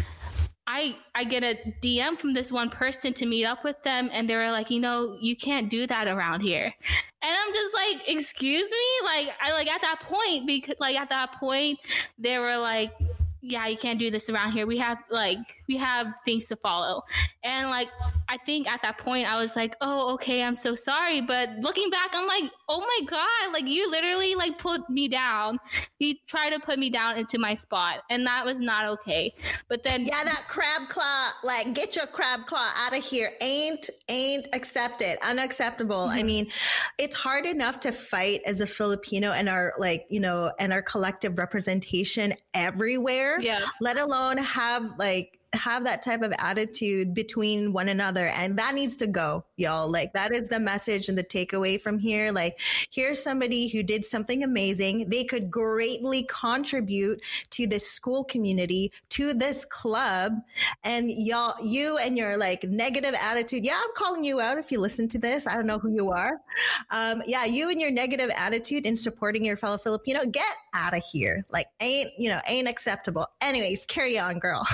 I I get a D M from this one person to meet up with them, and they were like, you know, you can't do that around here. And I'm just like, excuse me? Like, I like at that point, because like at that point, they were like, yeah, you can't do this around here. We have like, we have things to follow. And like, I think at that point I was like, oh, okay, I'm so sorry. But looking back, I'm like, oh my God, like you literally like put me down. You tried to put me down into my spot, and that was not okay. But then yeah, that crab claw, like get your crab claw out of here. Ain't, ain't accepted, unacceptable. Mm-hmm. I mean, it's hard enough to fight as a Filipino and our like, you know, and our collective representation everywhere. Yeah. Let alone have like have that type of attitude between one another, and that needs to go, y'all. Like that is the message and the takeaway from here. Like here's somebody who did something amazing. They could greatly contribute to this school community, to this club, and y'all, you and your like negative attitude. Yeah, I'm calling you out if you listen to this. I don't know who you are. Um, yeah, you and your negative attitude in supporting your fellow Filipino, get out of here. Like ain't, you know, ain't acceptable. Anyways, carry on, girl.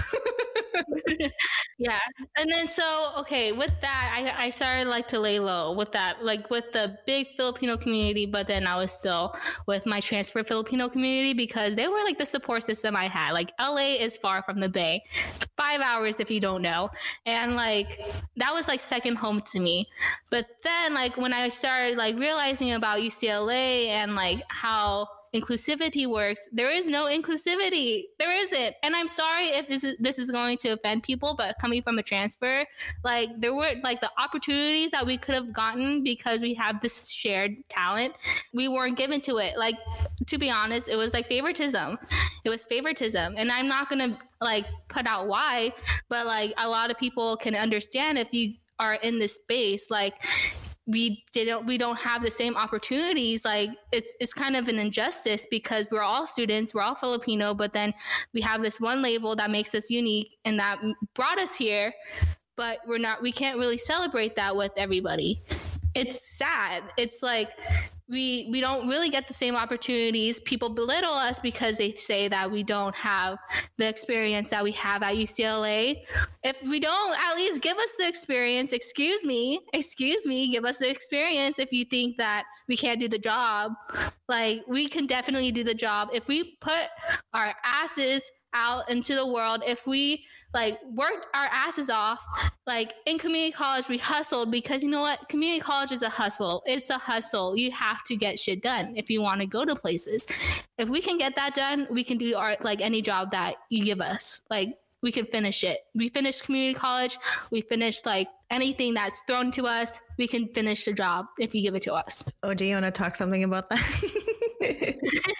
Yeah. And then so okay, with that I, I started like to lay low with that, like with the big Filipino community, but then I was still with my transfer Filipino community because they were like the support system I had. Like L A is far from the Bay, five hours if you don't know, and like that was like second home to me. But then like when I started like realizing about U C L A and like how inclusivity works. There is no inclusivity. There isn't. And I'm sorry if this is this is going to offend people, but coming from a transfer, like there were like the opportunities that we could have gotten because we have this shared talent, we weren't given to it. Like, to be honest, it was like favoritism. It was favoritism. And I'm not gonna like put out why, but like a lot of people can understand if you are in this space, like we didn't we don't have the same opportunities. Like it's it's kind of an injustice because we're all students, we're all Filipino, but then we have this one label that makes us unique and that brought us here, but we're not we can't really celebrate that with everybody. It's sad. It's like we we don't really get the same opportunities. People belittle us because they say that we don't have the experience that we have at U C L A. If we don't, at least give us the experience. Excuse me. Excuse me. Give us the experience if you think that we can't do the job. Like, we can definitely do the job. If we put our asses out into the world, if we like worked our asses off, like in community college, we hustled because you know what? Community college is a hustle. It's a hustle. You have to get shit done if you want to go to places. If we can get that done, we can do our like any job that you give us. Like we can finish it. We finished community college. We finished like anything that's thrown to us. We can finish the job if you give it to us. Oh, do you want to talk something about that?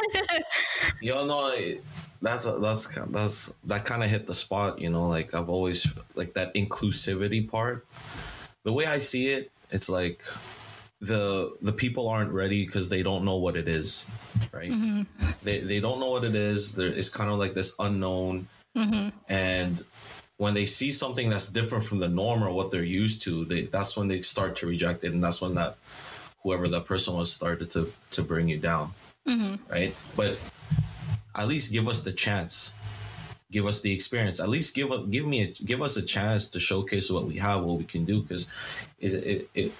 Yo, no, that's that's that's that kind of hit the spot. You know, like I've always like that inclusivity part. The way I see it, it's like the the people aren't ready because they don't know what it is, right? Mm-hmm. They they don't know what it is. There, it's kind of like this unknown, mm-hmm. and when they see something that's different from the norm or what they're used to, they that's when they start to reject it, and that's when that whoever that person was started to to bring you down, mm-hmm. right? But at least give us the chance, give us the experience. At least give give me a, give us a chance to showcase what we have, what we can do, because it it it,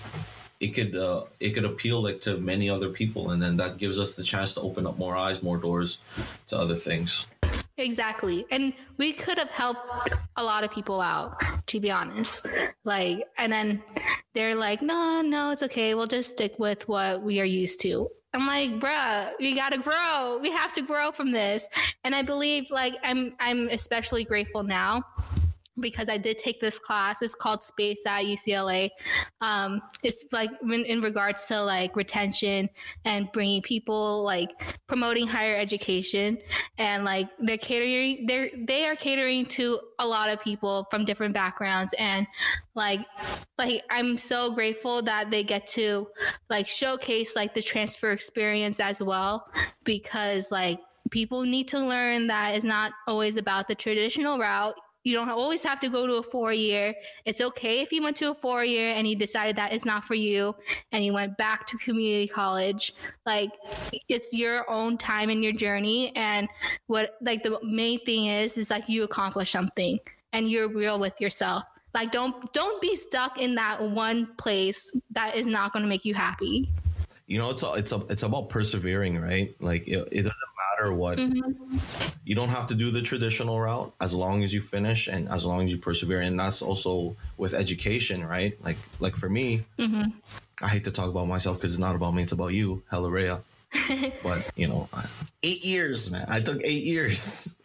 it could uh, it could appeal like to many other people, and then that gives us the chance to open up more eyes, more doors to other things. Exactly. And we could have helped a lot of people out, to be honest. Like, and then they're like, no, no, it's okay. We'll just stick with what we are used to. I'm like, bruh, we gotta grow. We have to grow from this. And I believe like I'm I'm especially grateful now because I did take this class. It's called Space at U C L A. Um, it's like in, in regards to like retention and bringing people, like promoting higher education, and like they're catering, they're, they are catering to a lot of people from different backgrounds. And like, like I'm so grateful that they get to like showcase like the transfer experience as well, because like people need to learn that it's not always about the traditional route. You don't always have to go to a four-year. It's okay if you went to a four-year and you decided that it's not for you and you went back to community college. Like, it's your own time and your journey. And what, like, the main thing is, is like you accomplish something and you're real with yourself. Like, don't don't be stuck in that one place that is not going to make you happy. You know, it's a, it's a, it's about persevering, right? Like it, it doesn't matter what. Mm-hmm. You don't have to do the traditional route as long as you finish and as long as you persevere. And that's also with education, right? Like like for me, mm-hmm. I hate to talk about myself because it's not about me, it's about you, Hella Rhea. But you know, eight years, man. I took eight years.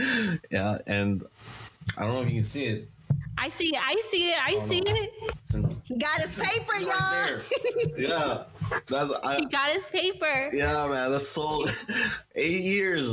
Yeah, and I don't know if you can see it. I see it. I see it. I oh, see no. it. The, he got his paper, y'all. Right yeah. That's, I, he got his paper. Yeah, man. That's so eight years.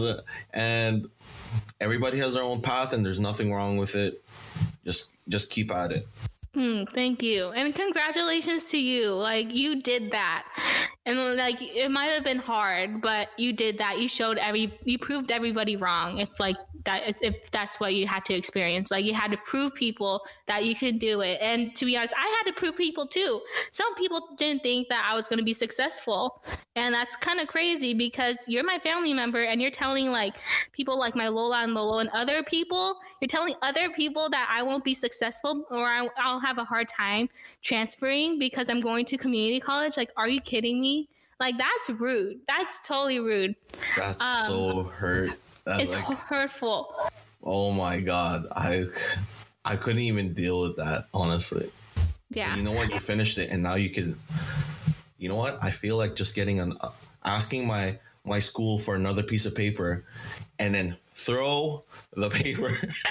And everybody has their own path and there's nothing wrong with it. Just just keep at it. Mm, thank you. And congratulations to you. Like, you did that. And like, it might have been hard, but you did that. You showed every, you proved everybody wrong. If like, that is, if that's what you had to experience, like you had to prove people that you could do it. And to be honest, I had to prove people too. Some people didn't think that I was going to be successful. And that's kind of crazy because you're my family member and you're telling like people like my Lola and Lolo and other people, you're telling other people that I won't be successful or I, I'll have a hard time transferring because I'm going to community college. Like, are you kidding me? Like, that's rude. That's totally rude. That's um, so hurt. That's it's like, hurtful. Oh my God. I I couldn't even deal with that, honestly. Yeah. But you know what? You finished it and now you can, you know what? I feel like just getting an, uh, asking my, my school for another piece of paper, and then throw the paper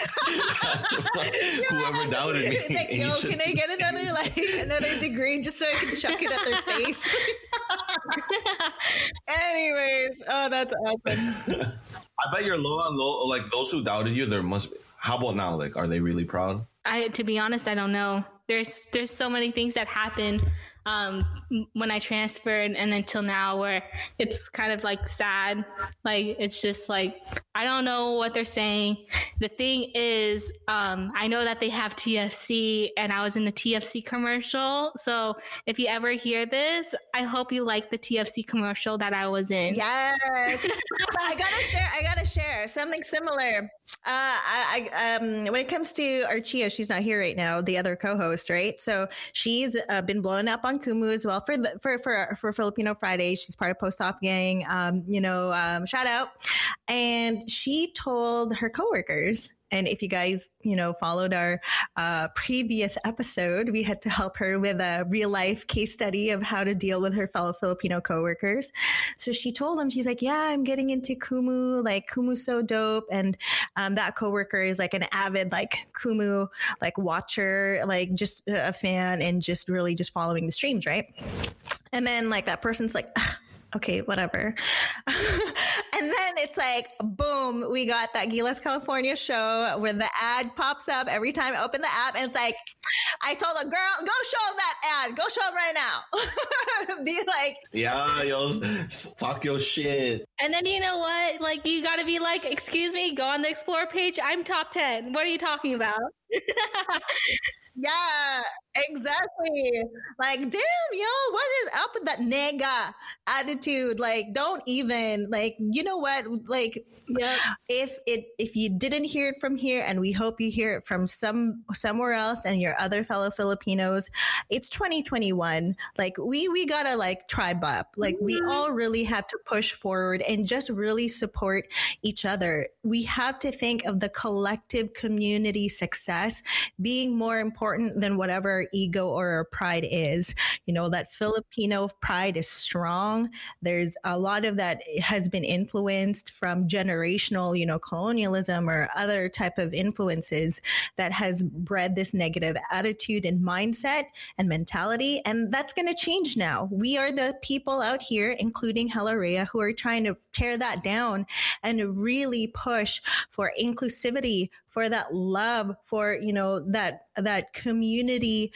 whoever doubted me. It's like, yo, can I get another like another degree just so I can chuck it at their face? Anyways, oh, that's awesome. I bet you're low on low. Like those who doubted you, there must be. How about now? Like, are they really proud? I, to be honest, I don't know. There's there's so many things that happen um, when I transferred and until now where it's kind of like sad. Like, it's just like, I don't know what they're saying. The thing is, um, I know that they have T F C and I was in the T F C commercial. So if you ever hear this, I hope you like the T F C commercial that I was in. Yes. I gotta share. I gotta share something similar. Uh, I, I um, when it comes to Archia, she's not here right now, the other co-host, right? So she's uh, been blowing up on Kumu as well for the, for for for Filipino Friday. She's part of Post Op Gang. Um, you know, um, shout out. And she told her coworkers. And if you guys, you know, followed our uh, previous episode, we had to help her with a real life case study of how to deal with her fellow Filipino coworkers. So she told them, she's like, yeah, I'm getting into Kumu, like Kumu's so dope. And um, that coworker is like an avid, like Kumu, like watcher, like just a fan and just really just following the streams, right? And then like that person's like, okay, whatever. And then it's like, boom, we got that Gilas California show where the ad pops up every time I open the app. And it's like, I told a girl, go show him that ad. Go show him right now. Be like, yeah, yo, talk your shit. And then you know what? Like, you got to be like, excuse me, go on the Explore page. I'm top ten. What are you talking about? yeah, exactly. Like, damn, yo, what is up with that nega attitude? Like, don't even like, you know what? Like, yep. if it if you didn't hear it from here, and we hope you hear it from some somewhere else and your other fellow Filipinos, it's twenty twenty-one. Like, we we gotta like tribe up. Like, mm-hmm. we all really have to push forward and just really support each other. We have to think of the collective community success being more important than whatever our ego or our pride is. You know, that Filipino pride is strong. There's a lot of that has been influenced from generational, you know, colonialism or other type of influences that has bred this negative attitude and mindset and mentality. And that's going to change now. We are the people out here, including Hella Rhea, who are trying to tear that down and really push for inclusivity, for that love, for, you know, that that community,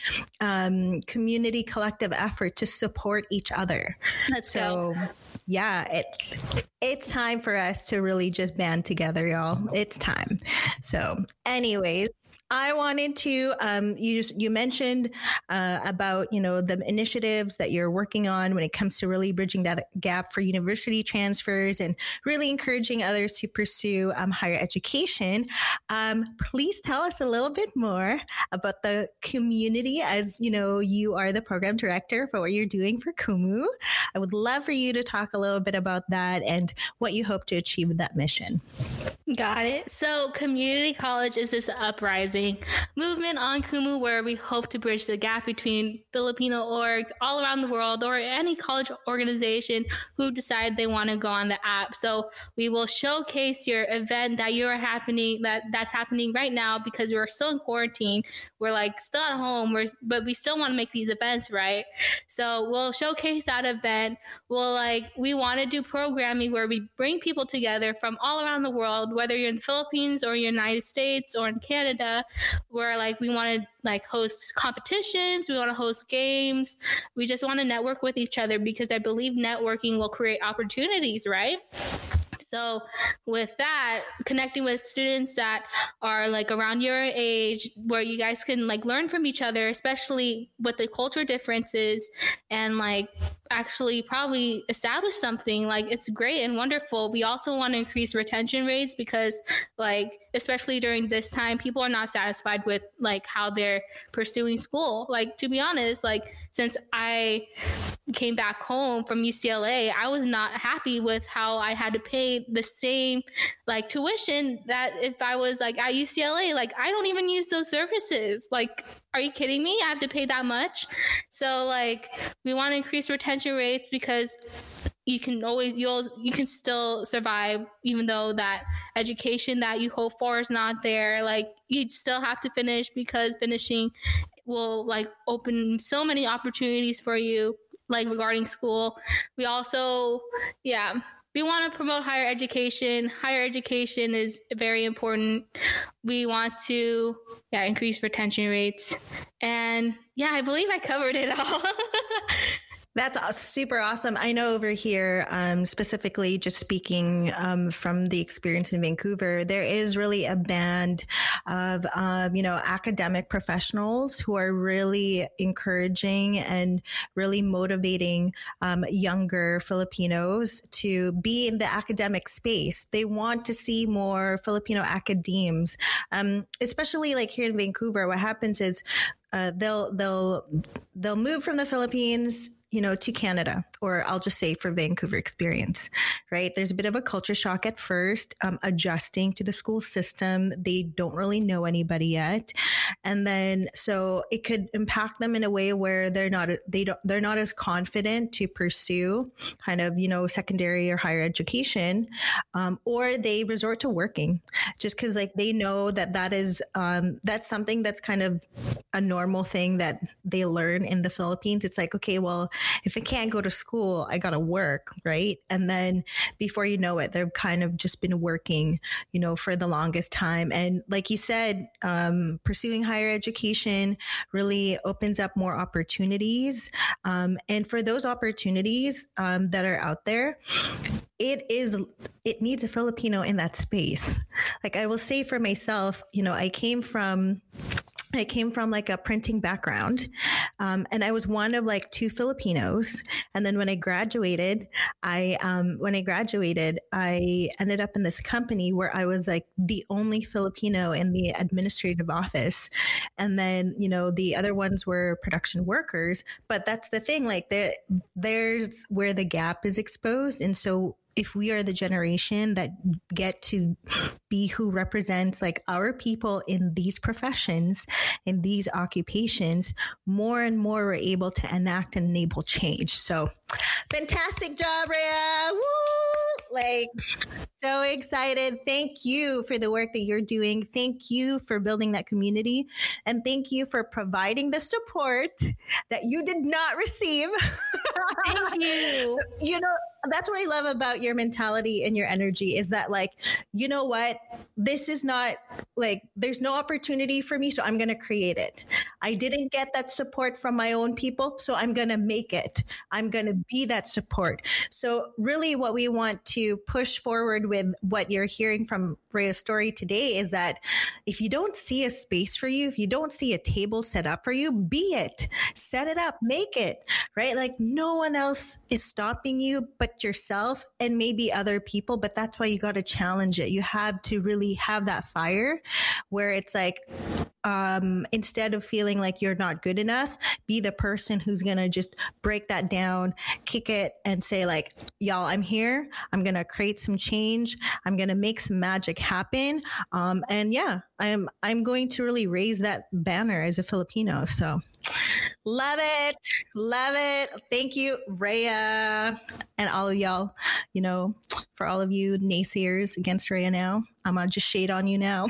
um, community collective effort to support each other. Let's so, go. yeah, it it's time for us to really just band together, y'all. It's time. So, anyways, I wanted to, um, you just, you mentioned uh, about, you know, the initiatives that you're working on when it comes to really bridging that gap for university transfers and really encouraging others to pursue um, higher education. Um, please tell us a little bit more about the community, as, you know, you are the program director for what you're doing for Kumu. I would love for you to talk a little bit about that and what you hope to achieve with that mission. Got it. So community college is this uprising movement on Kumu where we hope to bridge the gap between Filipino orgs all around the world or any college organization who decide they want to go on the app. So we will showcase your event that you're happening, that that's happening right now because we're still in quarantine. We're like still at home, we're, but we still want to make these events, right? So we'll showcase that event. We'll like, we want to do programming where we bring people together from all around the world, whether you're in the Philippines or United States or in Canada, where like we want to like host competitions, we want to host games, we just want to network with each other because I believe networking will create opportunities, right? So with that, connecting with students that are like around your age, where you guys can like learn from each other, especially with the culture differences, and like actually probably establish something, like it's great and wonderful. We also want to increase retention rates because like, especially during this time, people are not satisfied with like how they're pursuing school. Like, to be honest, like since I came back home from U C L A, I was not happy with how I had to pay the same like tuition that if I was like at U C L A. Like, I don't even use those services. Like, are you kidding me? I have to pay that much. So like, we want to increase retention rates because, you can always you'll you can still survive even though that education that you hope for is not there. Like you still have to finish because finishing will like open so many opportunities for you, like regarding school. We also, yeah, we want to promote higher education. Higher education is very important. We want to, yeah, increase retention rates. And yeah, I believe I covered it all. That's uh, super awesome. I know over here, um, specifically just speaking um, from the experience in Vancouver, there is really a band of, um, you know, academic professionals who are really encouraging and really motivating um, younger Filipinos to be in the academic space. They want to see more Filipino academes, um, especially like here in Vancouver. What happens is uh, they'll they'll they'll move from the Philippines, you know, to Canada, or I'll just say for Vancouver experience, right? There's a bit of a culture shock at first, um, adjusting to the school system. They don't really know anybody yet. And then, so it could impact them in a way where they're not, they don't, they're not as confident to pursue kind of, you know, secondary or higher education, um, or they resort to working just because like they know that that is, um, that's something that's kind of a normal thing that they learn in the Philippines. It's like, okay, well, if I can't go to school, I got to work, right? And then before you know it, they've kind of just been working, you know, for the longest time. And like you said, um, pursuing higher education really opens up more opportunities. Um, and for those opportunities um, that are out there, it is, it needs a Filipino in that space. Like I will say for myself, you know, I came from I came from like a printing background, um, and I was one of like two Filipinos. And then when I graduated, I um, when I graduated, I ended up in this company where I was like the only Filipino in the administrative office. And then, you know, the other ones were production workers. But that's the thing, like there, there's where the gap is exposed. And so if we are the generation that get to be who represents like our people in these professions, in these occupations, more and more we're able to enact and enable change. So fantastic job, Rhea. Woo! Like so excited. Thank you for the work that you're doing. Thank you for building that community. And thank you for providing the support that you did not receive. Thank you. You know, that's what I love about your mentality and your energy is that like, you know what, this is not like, there's no opportunity for me. So I'm going to create it. I didn't get that support from my own people. So I'm going to make it. I'm going to be that support. So really what we want to push forward with what you're hearing from Rhea's story today is that if you don't see a space for you, if you don't see a table set up for you, be it, set it up, make it, right? Like no one else is stopping you but yourself and maybe other people, but that's why you got to challenge it. You have to really have that fire where it's like, um, instead of feeling like you're not good enough, be the person who's going to just break that down, kick it and say like, y'all, I'm here. I'm going to create some change. I'm going to make some magic happen. Um, and yeah, I'm, I'm going to really raise that banner as a Filipino. So love it. Love it. Thank you, Rhea, and all of y'all, you know, for all of you naysayers against Rhea now, I'm going to just shade on you now.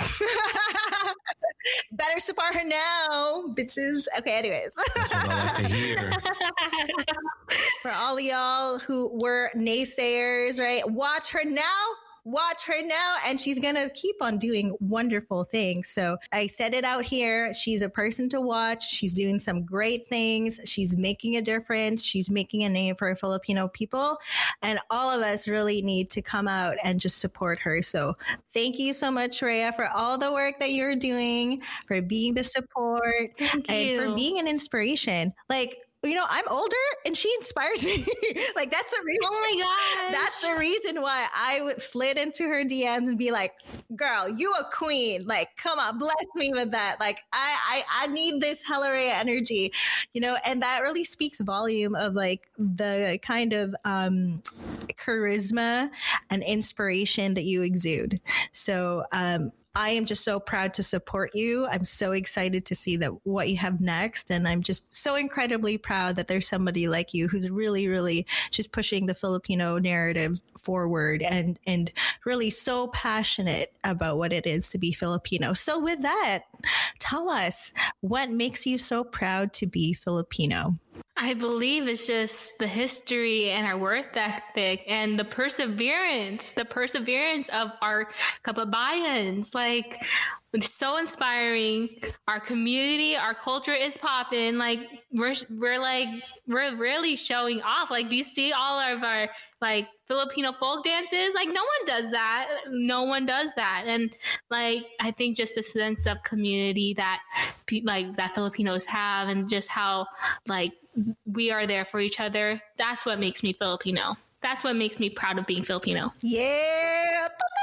Better support her now, bitches. Okay, anyways. That's what I like to hear. For all of y'all who were naysayers, right? Watch her now. Watch her now, and she's going to keep on doing wonderful things. So I said it out here. She's a person to watch. She's doing some great things. She's making a difference. She's making a name for Filipino people. And all of us really need to come out and just support her. So thank you so much, Rhea, for all the work that you're doing, for being the support, Thank and you. for being an inspiration. Like, you know, I'm older and she inspires me. Like that's a reason. Oh my gosh. That's the reason why I would slid into her D Ms and be like, girl, you a queen. Like, come on, bless me with that. Like I, I, I need this Hilaria energy, you know, and that really speaks volume of like the kind of um, charisma and inspiration that you exude. So um, I am just so proud to support you. I'm so excited to see that what you have next. And I'm just so incredibly proud that there's somebody like you who's really, really just pushing the Filipino narrative forward and, and really so passionate about what it is to be Filipino. So with that, tell us, what makes you so proud to be Filipino? I believe it's just the history and our work ethic and the perseverance, the perseverance of our kababayans. Like, it's so inspiring. Our community, our culture is popping. Like, we're we're like we're really showing off. Like, do you see all of our like Filipino folk dances? Like, no one does that. No one does that. And like, I think just a sense of community that like that Filipinos have, and just how like we are there for each other. That's what makes me Filipino. That's what makes me proud of being Filipino. Yeah.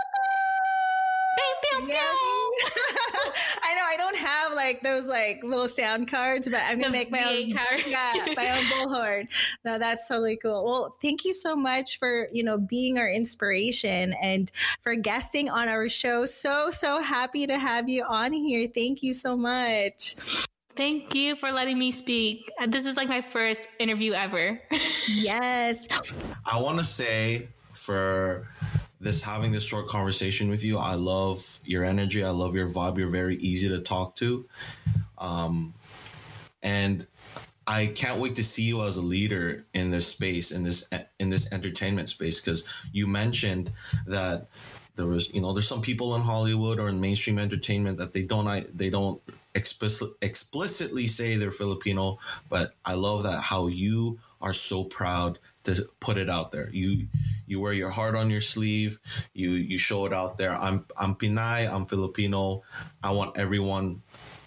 Pew, pew, Yeah. I know I don't have like those like little sound cards, but I'm gonna The make my V own eight card. yeah, my own bullhorn. No, that's totally cool. Well, thank you so much for, you know, being our inspiration and for guesting on our show. So, so happy to have you on here. Thank you so much. Thank you for letting me speak. This is like my first interview ever. Yes. I want to say for this having this short conversation with you, I love your energy. I love your vibe. You're very easy to talk to. Um, and I can't wait to see you as a leader in this space, in this in this entertainment space, because you mentioned that there was, you know, there's some people in Hollywood or in mainstream entertainment that they don't they don't explicit, explicitly say they're Filipino, but I love that how you are so proud to put it out there. You you wear your heart on your sleeve. You you show it out there. I'm I'm Pinay. I'm Filipino. I want everyone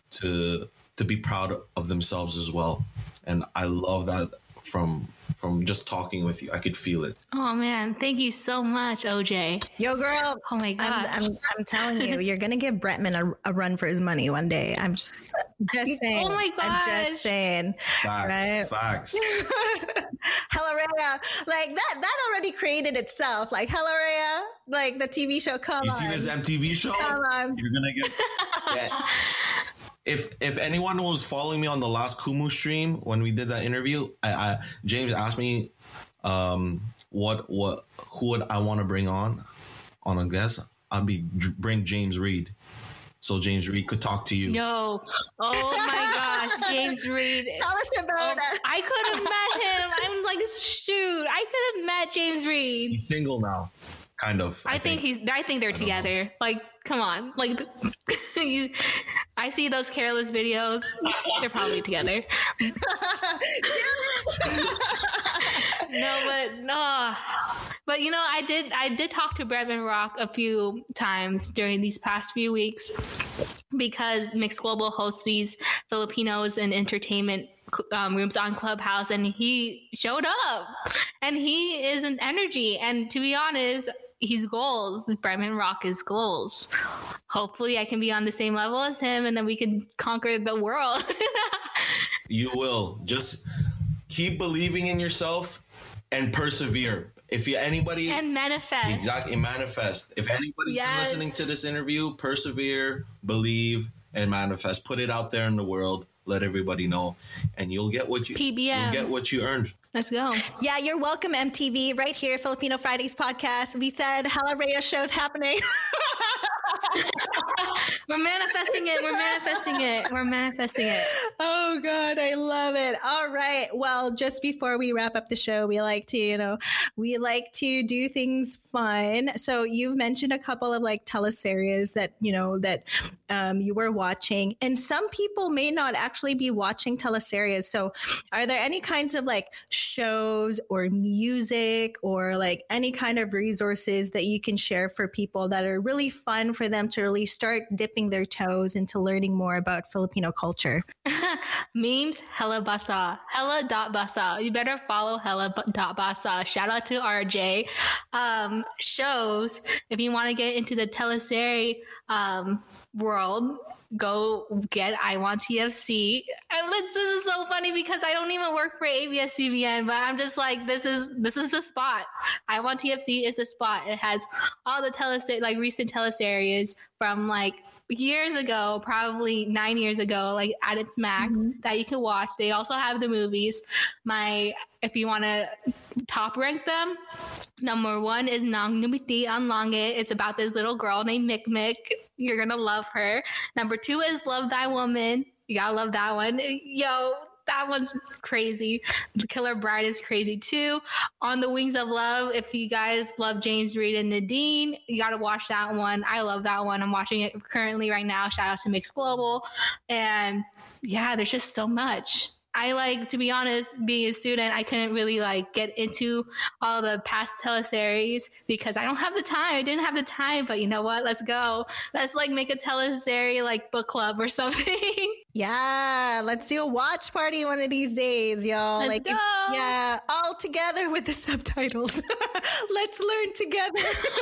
to to be proud of themselves as well. And I love that from from just talking with you. I could feel it. Oh man, thank you so much, O J. Yo, girl. Oh my god. I'm, I'm, I'm telling you, you're going to give Bretman a, a run for his money one day. I'm just, just saying. Oh my I'm gosh. just saying. Facts. Right? Facts. Hella Rhea. Like that, that already created itself. Like Hella Rhea, like the T V show. Come You on. seen his M T V show? Come on. You're gonna get. Yeah. If if anyone was following me on the last Kumu stream when we did that interview, I, I James asked me, um, what what who would I want to bring on on a guest? I'd be bring James Reid, so James Reid could talk to you. Yo, oh my gosh, James Reid. Tell us about Oh, it. I could have met him. I'm like, shoot, I could have met James Reid. He's single now, kind of. I, think, he's. I think they're don't know. together. Like, come on. Like, you, I see those careless videos. They're probably together. No, but no. But you know, I did. I did talk to Bretman Rock a few times during these past few weeks because Mixed Global hosts these Filipinos in entertainment um, rooms on Clubhouse, and he showed up, and he is an energy. And to be honest, he's goals. Bretman Rock is goals. Hopefully I can be on the same level as him, and then we can conquer the world. You will. Just keep believing in yourself and persevere. If you anybody And manifest. exactly manifest. If anybody's Yes. been listening to this interview, persevere, believe, and manifest. Put it out there in the world. Let everybody know, and you'll get what you P B M. you'll get what you earned. Let's go. Yeah, you're welcome, M T V, right here, Filipino Fridays podcast. We said Hella Rhea show's happening. We're manifesting it. We're manifesting it. We're manifesting it. Oh God, I love it. All right. Well, just before we wrap up the show, we like to, you know, we like to do things fun. So you've mentioned a couple of like teleseries that, you know, that um, you were watching, and some people may not actually be watching teleseries. So are there any kinds of like shows or music or like any kind of resources that you can share for people that are really fun for them to really start dipping their toes into learning more about Filipino culture? Memes, hella basa. Hella dot basa. You better follow hella b- dot basa. Shout out to R J. Um, shows, if you want to get into the teleserie um, world, go get I Want T F C. I let's, this is so funny because I don't even work for A B S C B N, but I'm just like, this is this is the spot. I Want T F C is the spot. It has all the tele like recent teleseries from like years ago, probably nine years ago, like at its max mm-hmm. that you can watch. They also have the movies. My, if you want to top rank them, number one is Nang Numiti An Lange. It's about this little girl named Mick Mick. You're going to love her. Number two is Love Thy Woman. You gotta love that one. Yo, that one's crazy. The Killer Bride is crazy too. On the Wings of Love, if you guys love James Reid and Nadine, you gotta watch that one. I love that one. I'm watching it currently right now. Shout out to Mix Global. And yeah, there's just so much. I like, to be honest, being a student, I couldn't really like get into all the past teleseries because I don't have the time. I didn't have the time, but you know what? Let's go. Let's like make a teleserie like book club or something. Yeah, let's do a watch party one of these days, y'all. Let's like, go. If, yeah, all together with the subtitles. Let's learn together.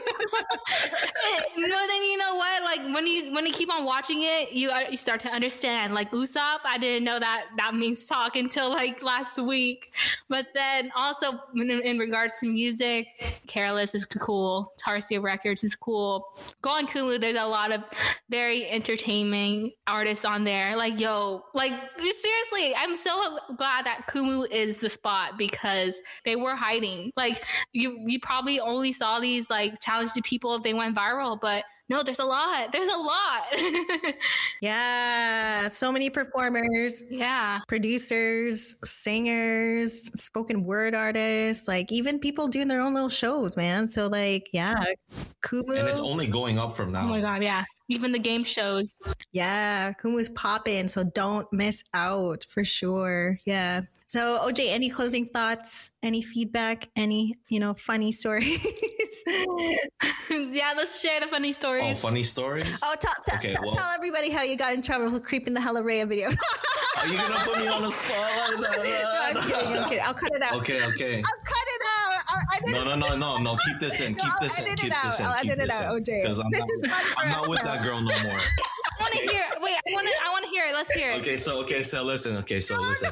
You know, then you know what? Like when you when you keep on watching it, you uh, you start to understand. Like Usopp, I didn't know that that means talk until like last week. But then also in, in regards to music, Careless is cool. Tarsier Records is cool. Gon Kumu, there's a lot of very entertaining artists on there. Like yo, like seriously, I'm so glad that Kumu is the spot because they were hiding. Like you, you probably only saw these like talented people if they went viral, but no, there's a lot. There's a lot. Yeah, so many performers. Yeah, producers, singers, spoken word artists, like even people doing their own little shows, man. So like, yeah, Kumu. And it's only going up from now. Oh my god, yeah. Even the game shows. Yeah, Kumu's popping, so don't miss out for sure. Yeah. So O J, any closing thoughts? Any feedback? Any, you know, funny stories? Yeah, let's share the funny stories. Oh, funny stories? Oh, t- t- okay, t- well, tell everybody how you got in trouble for creeping the Hella Rhea video. Are you gonna put me on the spot like that? No, I'm kidding, I'm kidding. I'll cut it out. Okay, okay. I'll cut it out. I'll, I No, no, no, no, no. Keep this in. No, Keep I'll this in. edit Keep it this in. out. I'll Keep edit it this out, in. O J. Because I'm This not, is with, fun I'm not with that girl no more. I want to hear. Wait, I want to. I want to hear it. Let's hear it. Okay, so okay, so listen. Okay, so listen.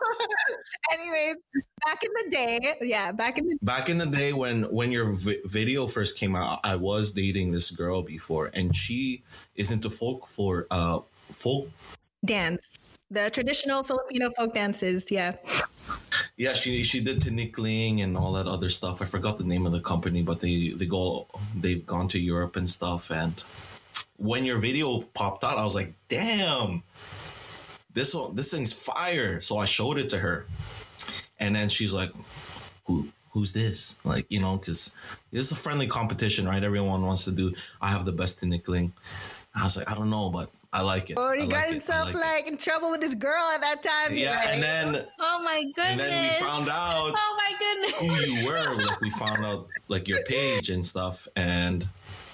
Anyways, back in the day, yeah, back in the Back in the day when when your vi- video first came out, I was dating this girl before, and she is into folk for uh folk. dance, the traditional Filipino folk dances. Yeah. Yeah, she she did Tinikling and all that other stuff. I forgot the name of the company, but they they go they've gone to Europe and stuff. And when your video popped out, I was like, damn, this one, this thing's fire. So I showed it to her, and then she's like, who who's this? Like, you know, because it's a friendly competition, right? Everyone wants to do. I have the best Tinikling. I was like, I don't know, but I like it. Oh, he I got like himself it. I like, in trouble with this girl at that time. Yeah, right? and then Oh my goodness. and then we found out Oh my goodness. who you were. Like we found out like your page and stuff, and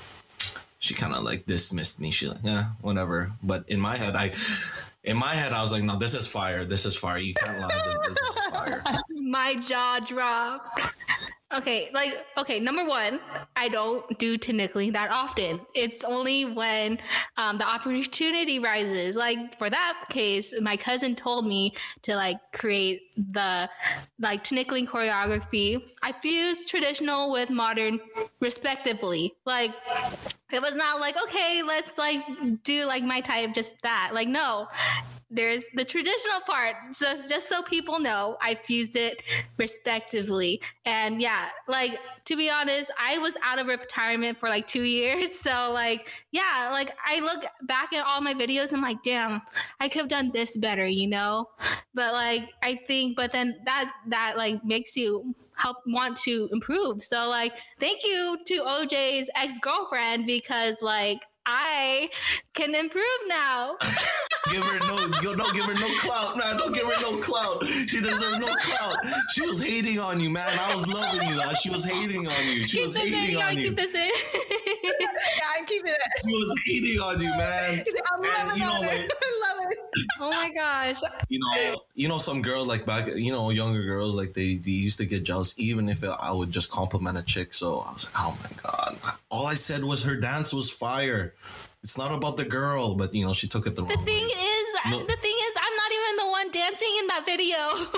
she kind of like dismissed me. She like, yeah, whatever. But in my head, I in my head I was like, no, this is fire. This is fire. You can't lie. This, this is fire. My jaw dropped. Okay, like, okay, number one, I don't do Tinikling that often. It's only when um, the opportunity rises. Like, for that case, my cousin told me to, like, create the, like, Tinikling choreography. I fused traditional with modern respectively. Like, it was not like, okay, let's, like, do, like, my type, just that. Like, no. There's the traditional part. So just so people know, I fused it respectively. And yeah, like, to be honest, I was out of retirement for like two years. So like, yeah, like I look back at all my videos and I'm like, damn, I could have done this better, you know? But like, I think, but then that, that like makes you help want to improve. So like, thank you to O J's ex-girlfriend because like, I can improve now. Give her no, don't give her no clout, man. Don't give her no clout. She deserves no clout. She was hating on you, man. I was loving you. Though. She was hating on you. She keep was this hating in, on you. Keep this in. Yeah, I'm keeping it. She was hating on you, man. I'm And, loving you know, it. like, I love it. Oh my gosh. you know, you know, some girls like back, you know, younger girls like they, they used to get jealous, even if it, I would just compliment a chick. So I was like, oh my god, all I said was her dance was fire. It's not about the girl, but you know, she took it the, The wrong thing way. is, No. the thing is, I'm not even the one dancing in that video.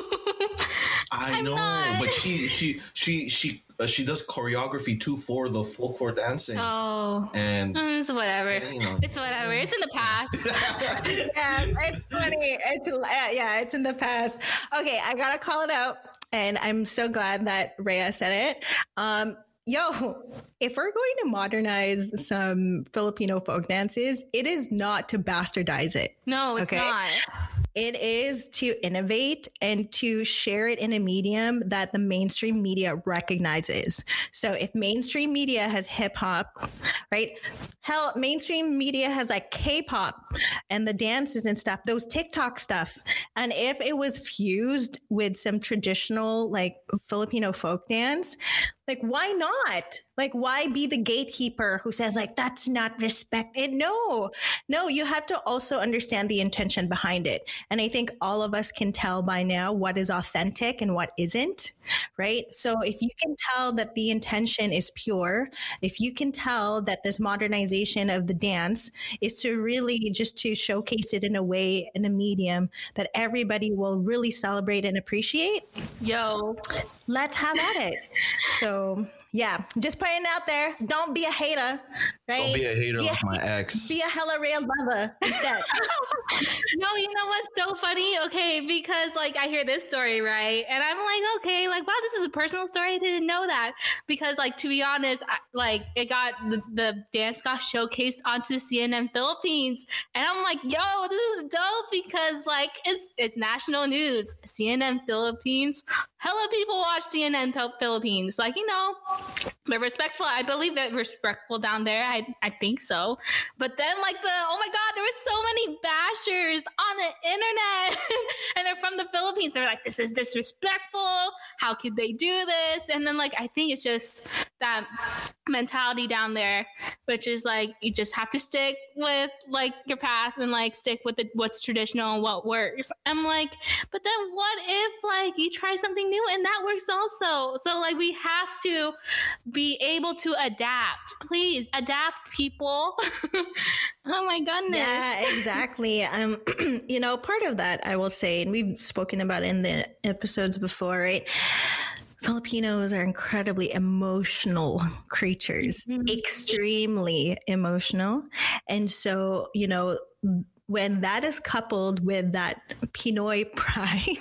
I I'm know, not. but she she she she uh, she does choreography too for the folklore dancing. Oh, and mm, it's whatever. and, you know. It's whatever. It's in the past. Yeah, it's funny. It's yeah, it's in the past. Okay, I gotta call it out, and I'm so glad that Rhea said it. Um, yo, if we're going to modernize some Filipino folk dances, it is not to bastardize it. No, it's Okay. not. It is to innovate and to share it in a medium that the mainstream media recognizes. So if mainstream media has hip hop, right? Hell, mainstream media has like K-pop and the dances and stuff, those TikTok stuff. And if it was fused with some traditional like Filipino folk dance, like why not? Like why be the gatekeeper who says like that's not respect? It no, no, you have to also understand the intention behind it. And I think all of us can tell by now what is authentic and what isn't, right? So if you can tell that the intention is pure, if you can tell that this modernization of the dance is to really just to showcase it in a way, in a medium that everybody will really celebrate and appreciate, Yo, let's have at it. So yeah, just putting it out there. Don't be a hater, right? Don't be a hater Be a like my ex. Be a hella real lover instead. no, you know what's so funny? Okay, because like I hear this story, right? And I'm like, okay, like wow, this is a personal story. I didn't know that. Because like to be honest, I, like it got the, the dance got showcased onto C N N Philippines. And I'm like, yo, this is dope because like it's it's national news. C N N Philippines. Hella people watch C N N Philippines. Like, you know, they're respectful. I believe they're respectful down there. I, I think so. But then, like, the, oh my God, there were so many bashers on the internet. And they're from the Philippines. They're like, this is disrespectful. How could they do this? And then, like, I think it's just that mentality down there, which is like, you just have to stick with, like, your path and, like, stick with the, what's traditional and what works. I'm like, but then what if, like, you try something new and that works also? So, like, we have to be able to adapt. Please adapt, people. Oh my goodness. Yeah, exactly. Um, you know, part of that I will say, and we've spoken about it in the episodes before, right? Filipinos are incredibly emotional creatures, mm-hmm. extremely emotional. And so, you know, when that is coupled with that Pinoy pride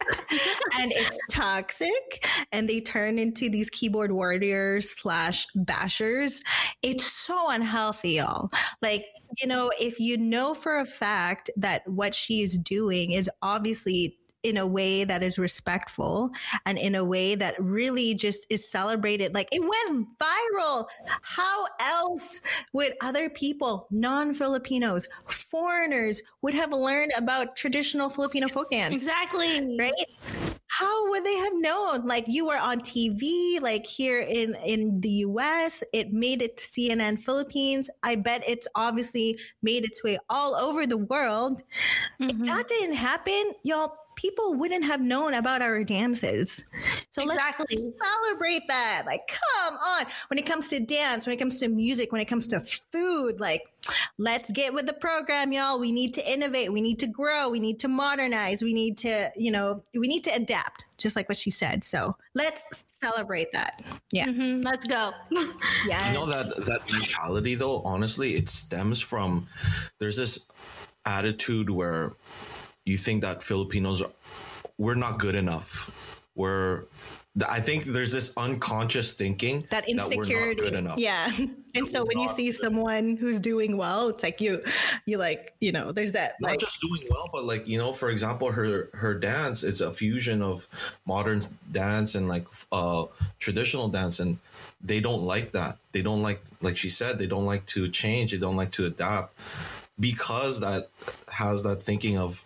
and it's toxic and they turn into these keyboard warriors slash bashers, it's so unhealthy, y'all. Like, you know, if you know for a fact that what she is doing is obviously in a way that is respectful and in a way that really just is celebrated. Like it went viral. How else would other people, non-Filipinos, foreigners would have learned about traditional Filipino folk dance? Exactly. Right? How would they have known? Like you were on T V, like here in, in the U S, it made it to C N N Philippines. I bet it's obviously made its way all over the world. Mm-hmm. If that didn't happen, y'all, people wouldn't have known about our dances. So exactly. Let's celebrate that. Like, come on. When it comes to dance, when it comes to music, when it comes to food, like, let's get with the program, y'all. We need to innovate. We need to grow. We need to modernize. We need to, you know, we need to adapt, just like what she said. So let's celebrate that. Yeah. Mm-hmm. Let's go. Yeah. You know, that, that mentality, though, honestly, it stems from, there's this attitude where you think that Filipinos are, we're not good enough. We're, I think there's this unconscious thinking that insecurity. That we're not good enough. Yeah. And so when you see someone who's doing well, it's like you, you like, you know, there's that. Not like, just doing well, but like, you know, for example, her, her dance, it's a fusion of modern dance and like uh, traditional dance. And they don't like that. They don't like, like she said, they don't like to change. They don't like to adapt because that has that thinking of,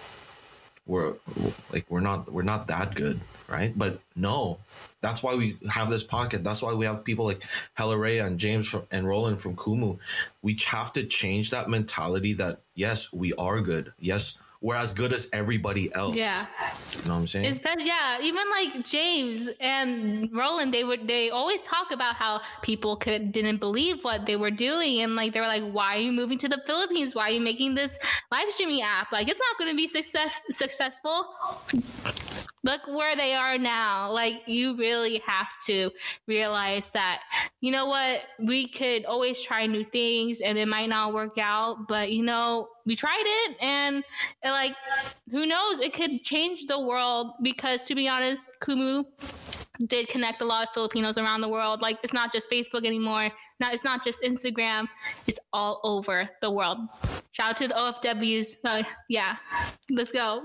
we're like we're not we're not that good, right? But no, that's why we have this podcast. That's why we have people like Hella Rhea and James from, and Roland from Kumu. We have to change that mentality that yes, we are good. Yes, we're as good as everybody else. Yeah. You know what I'm saying? It's better, yeah. Even like James and Roland, they would they always talk about how people could didn't believe what they were doing, and like they were like, "Why are you moving to the Philippines? Why are you making this live streaming app? Like, it's not going to be success successful." Look where they are now. Like, you really have to realize that, you know what, we could always try new things and it might not work out, but you know, we tried it, and it, like, who knows, it could change the world, because to be honest, Kumu did connect a lot of Filipinos around the world. Like, it's not just Facebook anymore. Not, it's not just Instagram. It's all over the world. Shout out to the O F Ws. Uh, yeah, let's go.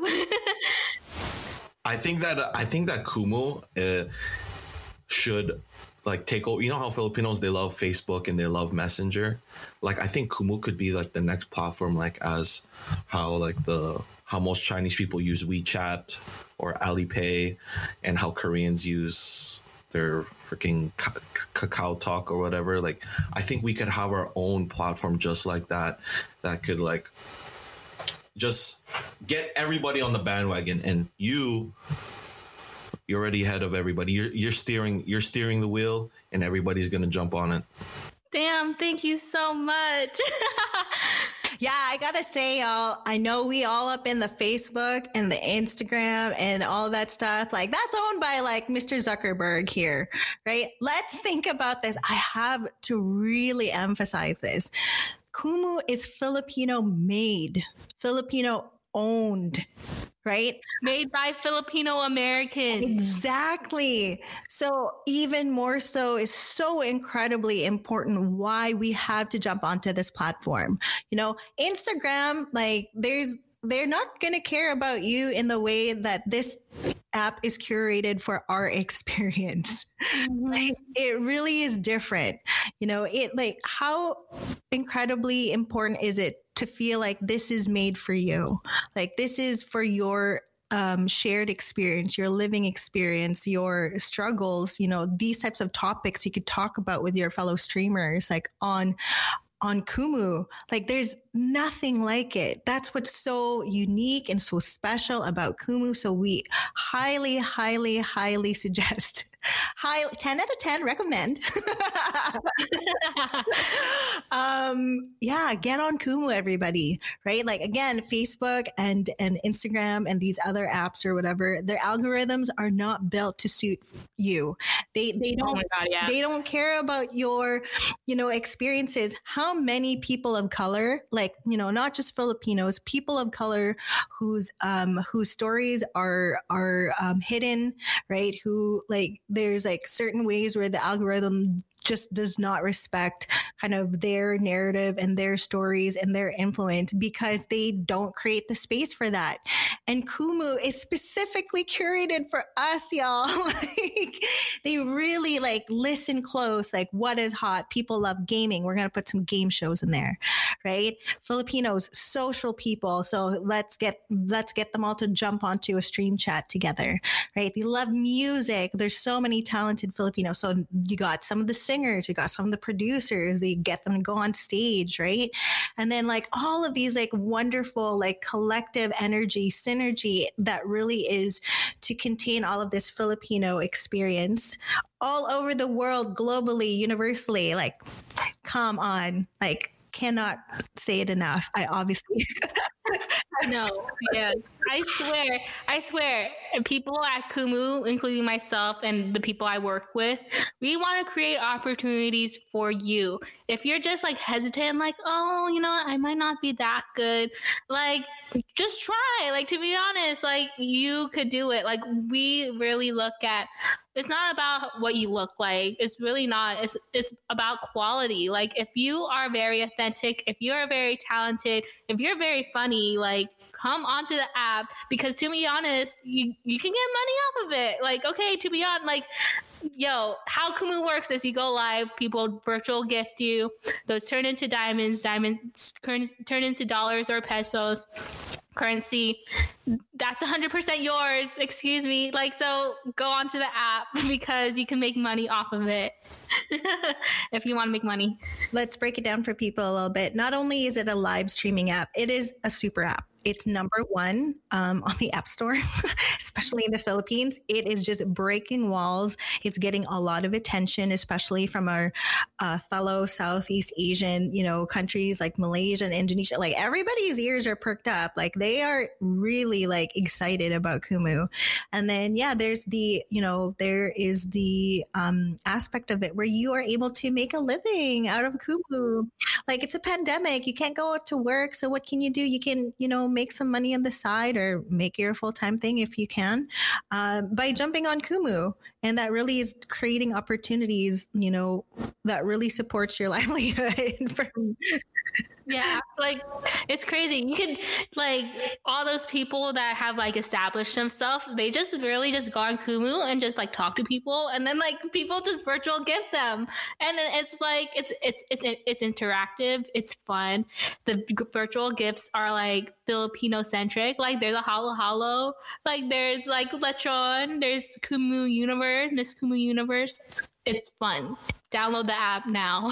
I think that I think that Kumu uh, should like take over. You know how Filipinos, they love Facebook and they love Messenger. Like, I think Kumu could be like the next platform, like as how like the how most Chinese people use WeChat or Alipay, and how Koreans use their freaking Ka- Kakao Talk or whatever. Like, I think we could have our own platform just like that, that could like just get everybody on the bandwagon, and you you're already ahead of everybody. You're you're steering you're steering the wheel, and everybody's gonna jump on it. Damn, thank you so much. Yeah, I gotta say, y'all, I know we all up in the Facebook and the Instagram and all that stuff. Like, that's owned by like Mister Zuckerberg here, right? Let's think about this. I have to really emphasize this. Kumu is Filipino made, Filipino owned, right? Made by Filipino Americans. Exactly. So even more so is so incredibly important why we have to jump onto this platform. You know, Instagram, like there's, they're not going to care about you in the way that this app is curated for our experience. Mm-hmm. Like, it really is different. You know, it like how incredibly important is it to feel like this is made for you? Like, this is for your um, shared experience, your living experience, your struggles, you know, these types of topics you could talk about with your fellow streamers, like on on Kumu. Like, there's nothing like it. That's what's so unique and so special about Kumu. So we highly, highly, highly suggest, high, ten out of ten recommend. um, yeah, get on Kumu, everybody, right? Like, again, Facebook and, and Instagram and these other apps or whatever, their algorithms are not built to suit you. They, they don't, oh my God, yeah. They don't care about your, you know, experiences. How many people of color, like, you know, not just Filipinos, people of color whose um whose stories are are um, hidden, right? Who, like, there's like certain ways where the algorithm just does not respect kind of their narrative and their stories and their influence because they don't create the space for that. And Kumu is specifically curated for us, y'all. Like, they really like listen close, like what is hot. People love gaming. We're going to put some game shows in there, right? Filipinos, social people. So let's get, let's get them all to jump onto a stream chat together, right? They love music. There's so many talented Filipinos. So you got some of the singers, you got some of the producers, you get them to go on stage, right? And then like all of these like wonderful, like collective energy, synergy that really is to contain all of this Filipino experience all over the world, globally, universally. Like, come on, like, cannot say it enough. I obviously no, yeah, I swear, I swear, people at Kumu, including myself and the people I work with, we want to create opportunities for you. If you're just like hesitant, like, oh, you know, I might not be that good, like, just try. Like, to be honest, like, you could do it. Like, we really look at, it's not about what you look like. It's really not. It's it's about quality. Like, if you are very authentic, if you're very talented, if you're very funny, like, come onto the app, because to be honest, you, you can get money off of it. Like, okay, to be honest, like, yo, how Kumu works is you go live, people virtual gift you, those turn into diamonds, diamonds turn, turn into dollars or pesos, currency. That's one hundred percent yours, excuse me. Like, so go onto the app because you can make money off of it if you want to make money. Let's break it down for people a little bit. Not only is it a live streaming app, it is a super app. it's number one um, on the App Store, especially in the Philippines. It is just breaking walls. It's getting a lot of attention, especially from our uh, fellow Southeast Asian, you know, countries like Malaysia and Indonesia. Like everybody's ears are perked up. Like they are really like excited about Kumu. And then, yeah, there's the, you know, there is the um, aspect of it where you are able to make a living out of Kumu. Like it's a pandemic. You can't go out to work. So what can you do? You can, you know, make some money on the side or make your full-time thing if you can uh, by jumping on Kumu. And that really is creating opportunities, you know, that really supports your livelihood. From- Yeah, like it's crazy. You could like all those people that have like established themselves, they just really just go on Kumu and just like talk to people, and then like people just virtual gift them, and it's like it's it's it's it's interactive, it's fun. The virtual gifts are like Filipino centric, like there's a halo halo, like there's like lechon, there's Kumu Universe, Miss Kumu Universe. It's, it's fun. Download the app now.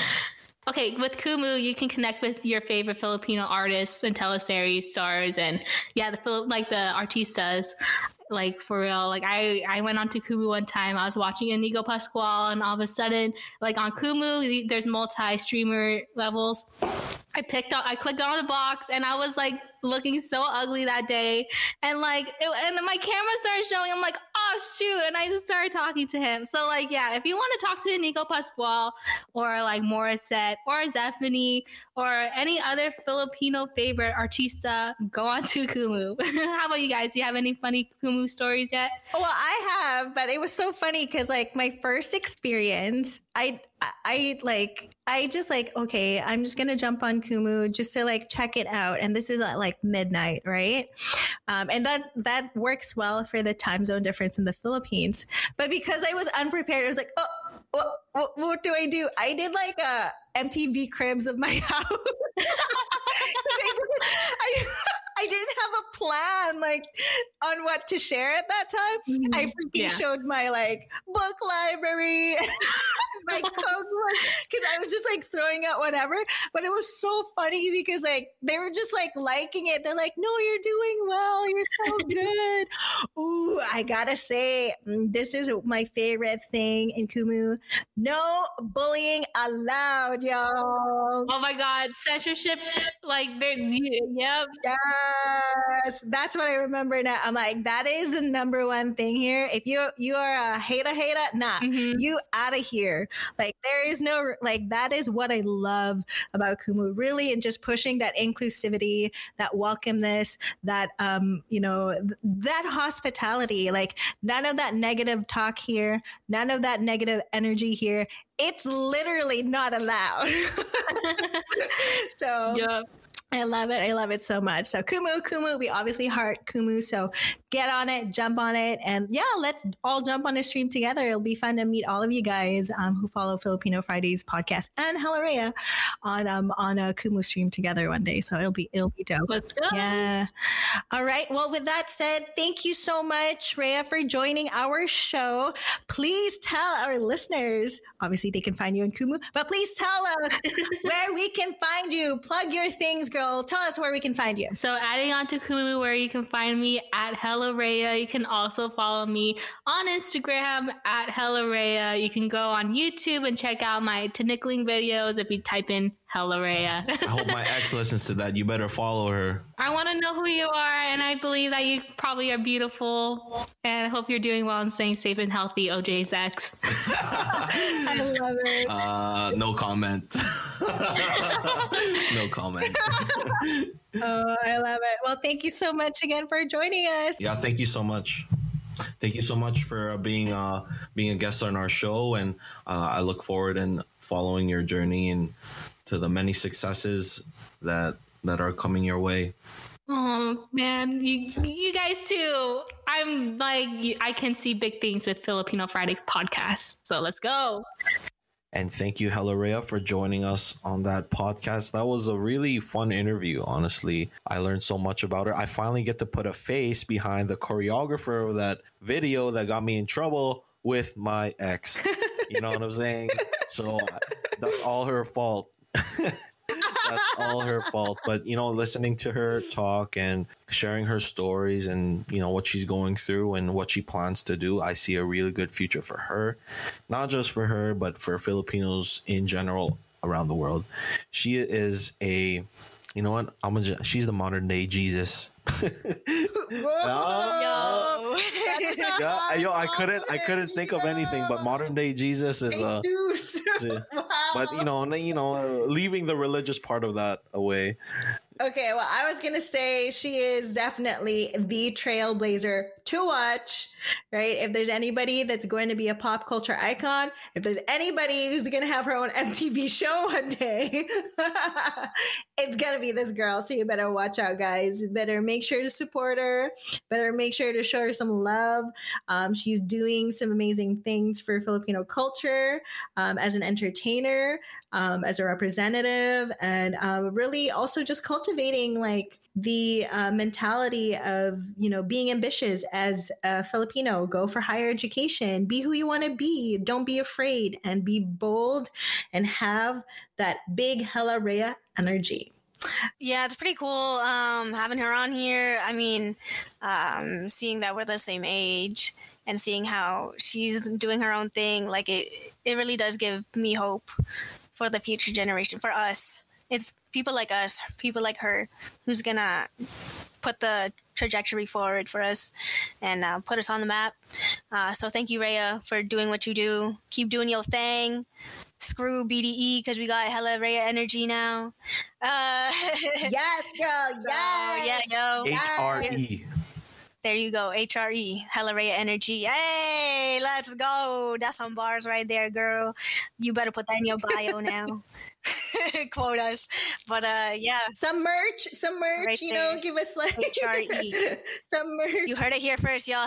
Okay, with Kumu, you can connect with your favorite Filipino artists and teleseries stars, and yeah, the like the artistas, like for real. Like I, I went on to Kumu one time. I was watching Inigo Pascual, and all of a sudden, like on Kumu, there's multi-streamer levels. I picked up, I clicked on the box, and I was like looking so ugly that day, and like, it, and then my camera started showing. I'm like, oh shoot, and I just started talking to him. So like, yeah, if you want to talk to Nico Pascual or like Morissette or Zephany or any other Filipino favorite artista, go on to Kumu. How about you guys? Do you have any funny Kumu stories yet? Well, I have, but it was so funny because like my first experience, I, I, I like, I just like, okay, I'm just going to jump on Kumu just to like check it out. And this is at like midnight, right? Um, and that, that works well for the time zone difference in the Philippines. But because I was unprepared, I was like, oh, what, what, what do I do? I did like a M T V Cribs of my house. I, didn't, I, I didn't have a plan like on what to share at that time. Mm, I freaking yeah. showed my like book library, my cookbook, because I was just like throwing out whatever. But it was so funny because like they were just like liking it. They're like, "No, you're doing well. You're so good." Ooh, I gotta say, this is my favorite thing in Kumu. No bullying allowed, y'all. Oh my God, censorship! Like, they're yep. Yes, that's what I remember now. I'm like, that is the number one thing here. If you you are a hater hater, nah, mm-hmm. you out of here. Like there is no like that is what I love about Kumu, really, and just pushing that inclusivity, that welcomeness, that um you know th- that hospitality. Like none of that negative talk here, none of that negative energy here. It's literally not allowed. So. Yeah. I love it. I love it so much. So Kumu, Kumu, we obviously heart Kumu. So get on it, jump on it. And yeah, let's all jump on a stream together. It'll be fun to meet all of you guys um, who follow Filipino Fridays podcast and Hello Rhea on um, on a Kumu stream together one day. So it'll be it'll be dope. Let's go. Yeah. All right. Well, with that said, thank you so much, Rhea, for joining our show. Please tell our listeners, obviously they can find you on Kumu, but please tell us where we can find you. Plug your things, girl. Tell us where we can find you. So adding on to Kumu, where you can find me at Hello Rhea. You can also follow me on Instagram at Hello Rhea. You can go on YouTube and check out my Tinikling videos if you type in Hello Rhea. I hope my ex listens to that. You better follow her. I want to know who you are, and I believe that you probably are beautiful, and I hope you're doing well and staying safe and healthy, O J's ex. I love it. Uh, no comment. No comment. Oh, I love it. Well, thank you so much again for joining us. Yeah, thank you so much. Thank you so much for being uh, being a guest on our show, and uh, I look forward in following your journey and to the many successes that that are coming your way. Oh man, you you guys too. I'm like, I can see big things with Filipino Friday podcast. So let's go. And thank you, Hello Rhea, for joining us on that podcast. That was a really fun interview, honestly. I learned so much about her. I finally get to put a face behind the choreographer of that video that got me in trouble with my ex. You know what I'm saying? So that's all her fault. that's all her fault. But you know, listening to her talk and sharing her stories and you know what she's going through and what she plans to do, I see a really good future for her, not just for her, but for Filipinos in general around the world. She is a, you know what? I'm gonna. She's the modern day Jesus. Whoa. Yo. Yeah, yo, I couldn't, I couldn't think of anything, but modern day Jesus is uh, Jesus. Wow. but you know, you know, uh, leaving the religious part of that away. Okay, well, I was going to say she is definitely the trailblazer to watch, right? If there's anybody that's going to be a pop culture icon, if there's anybody who's going to have her own M T V show one day, it's going to be this girl. So you better watch out, guys. You better make sure to support her. Better make sure to show her some love. Um, she's doing some amazing things for Filipino culture um, as an entertainer, um, as a representative, and um, really also just cultivating like the uh, mentality of, you know, being ambitious as a Filipino. Go for higher education, be who you want to be, don't be afraid, and be bold and have that big Hella Rhea energy. Yeah, it's pretty cool um, having her on here. I mean, um, seeing that we're the same age and seeing how she's doing her own thing, like it, it really does give me hope for the future generation, for us. It's people like us, people like her, who's gonna put the trajectory forward for us and uh, put us on the map. Uh, so thank you, Rhea, for doing what you do. Keep doing your thing. Screw B D E because we got hella Rhea energy now. Uh, Yes, girl. so, Yes. yeah, yo. H R E. There you go, H R E, hella Rhea energy. Hey, let's go. That's some bars right there, girl. You better put that in your bio now. Quote us. But uh, yeah, Some merch, some merch, Right you know, there. give us like H R E. some merch. You heard it here first, y'all.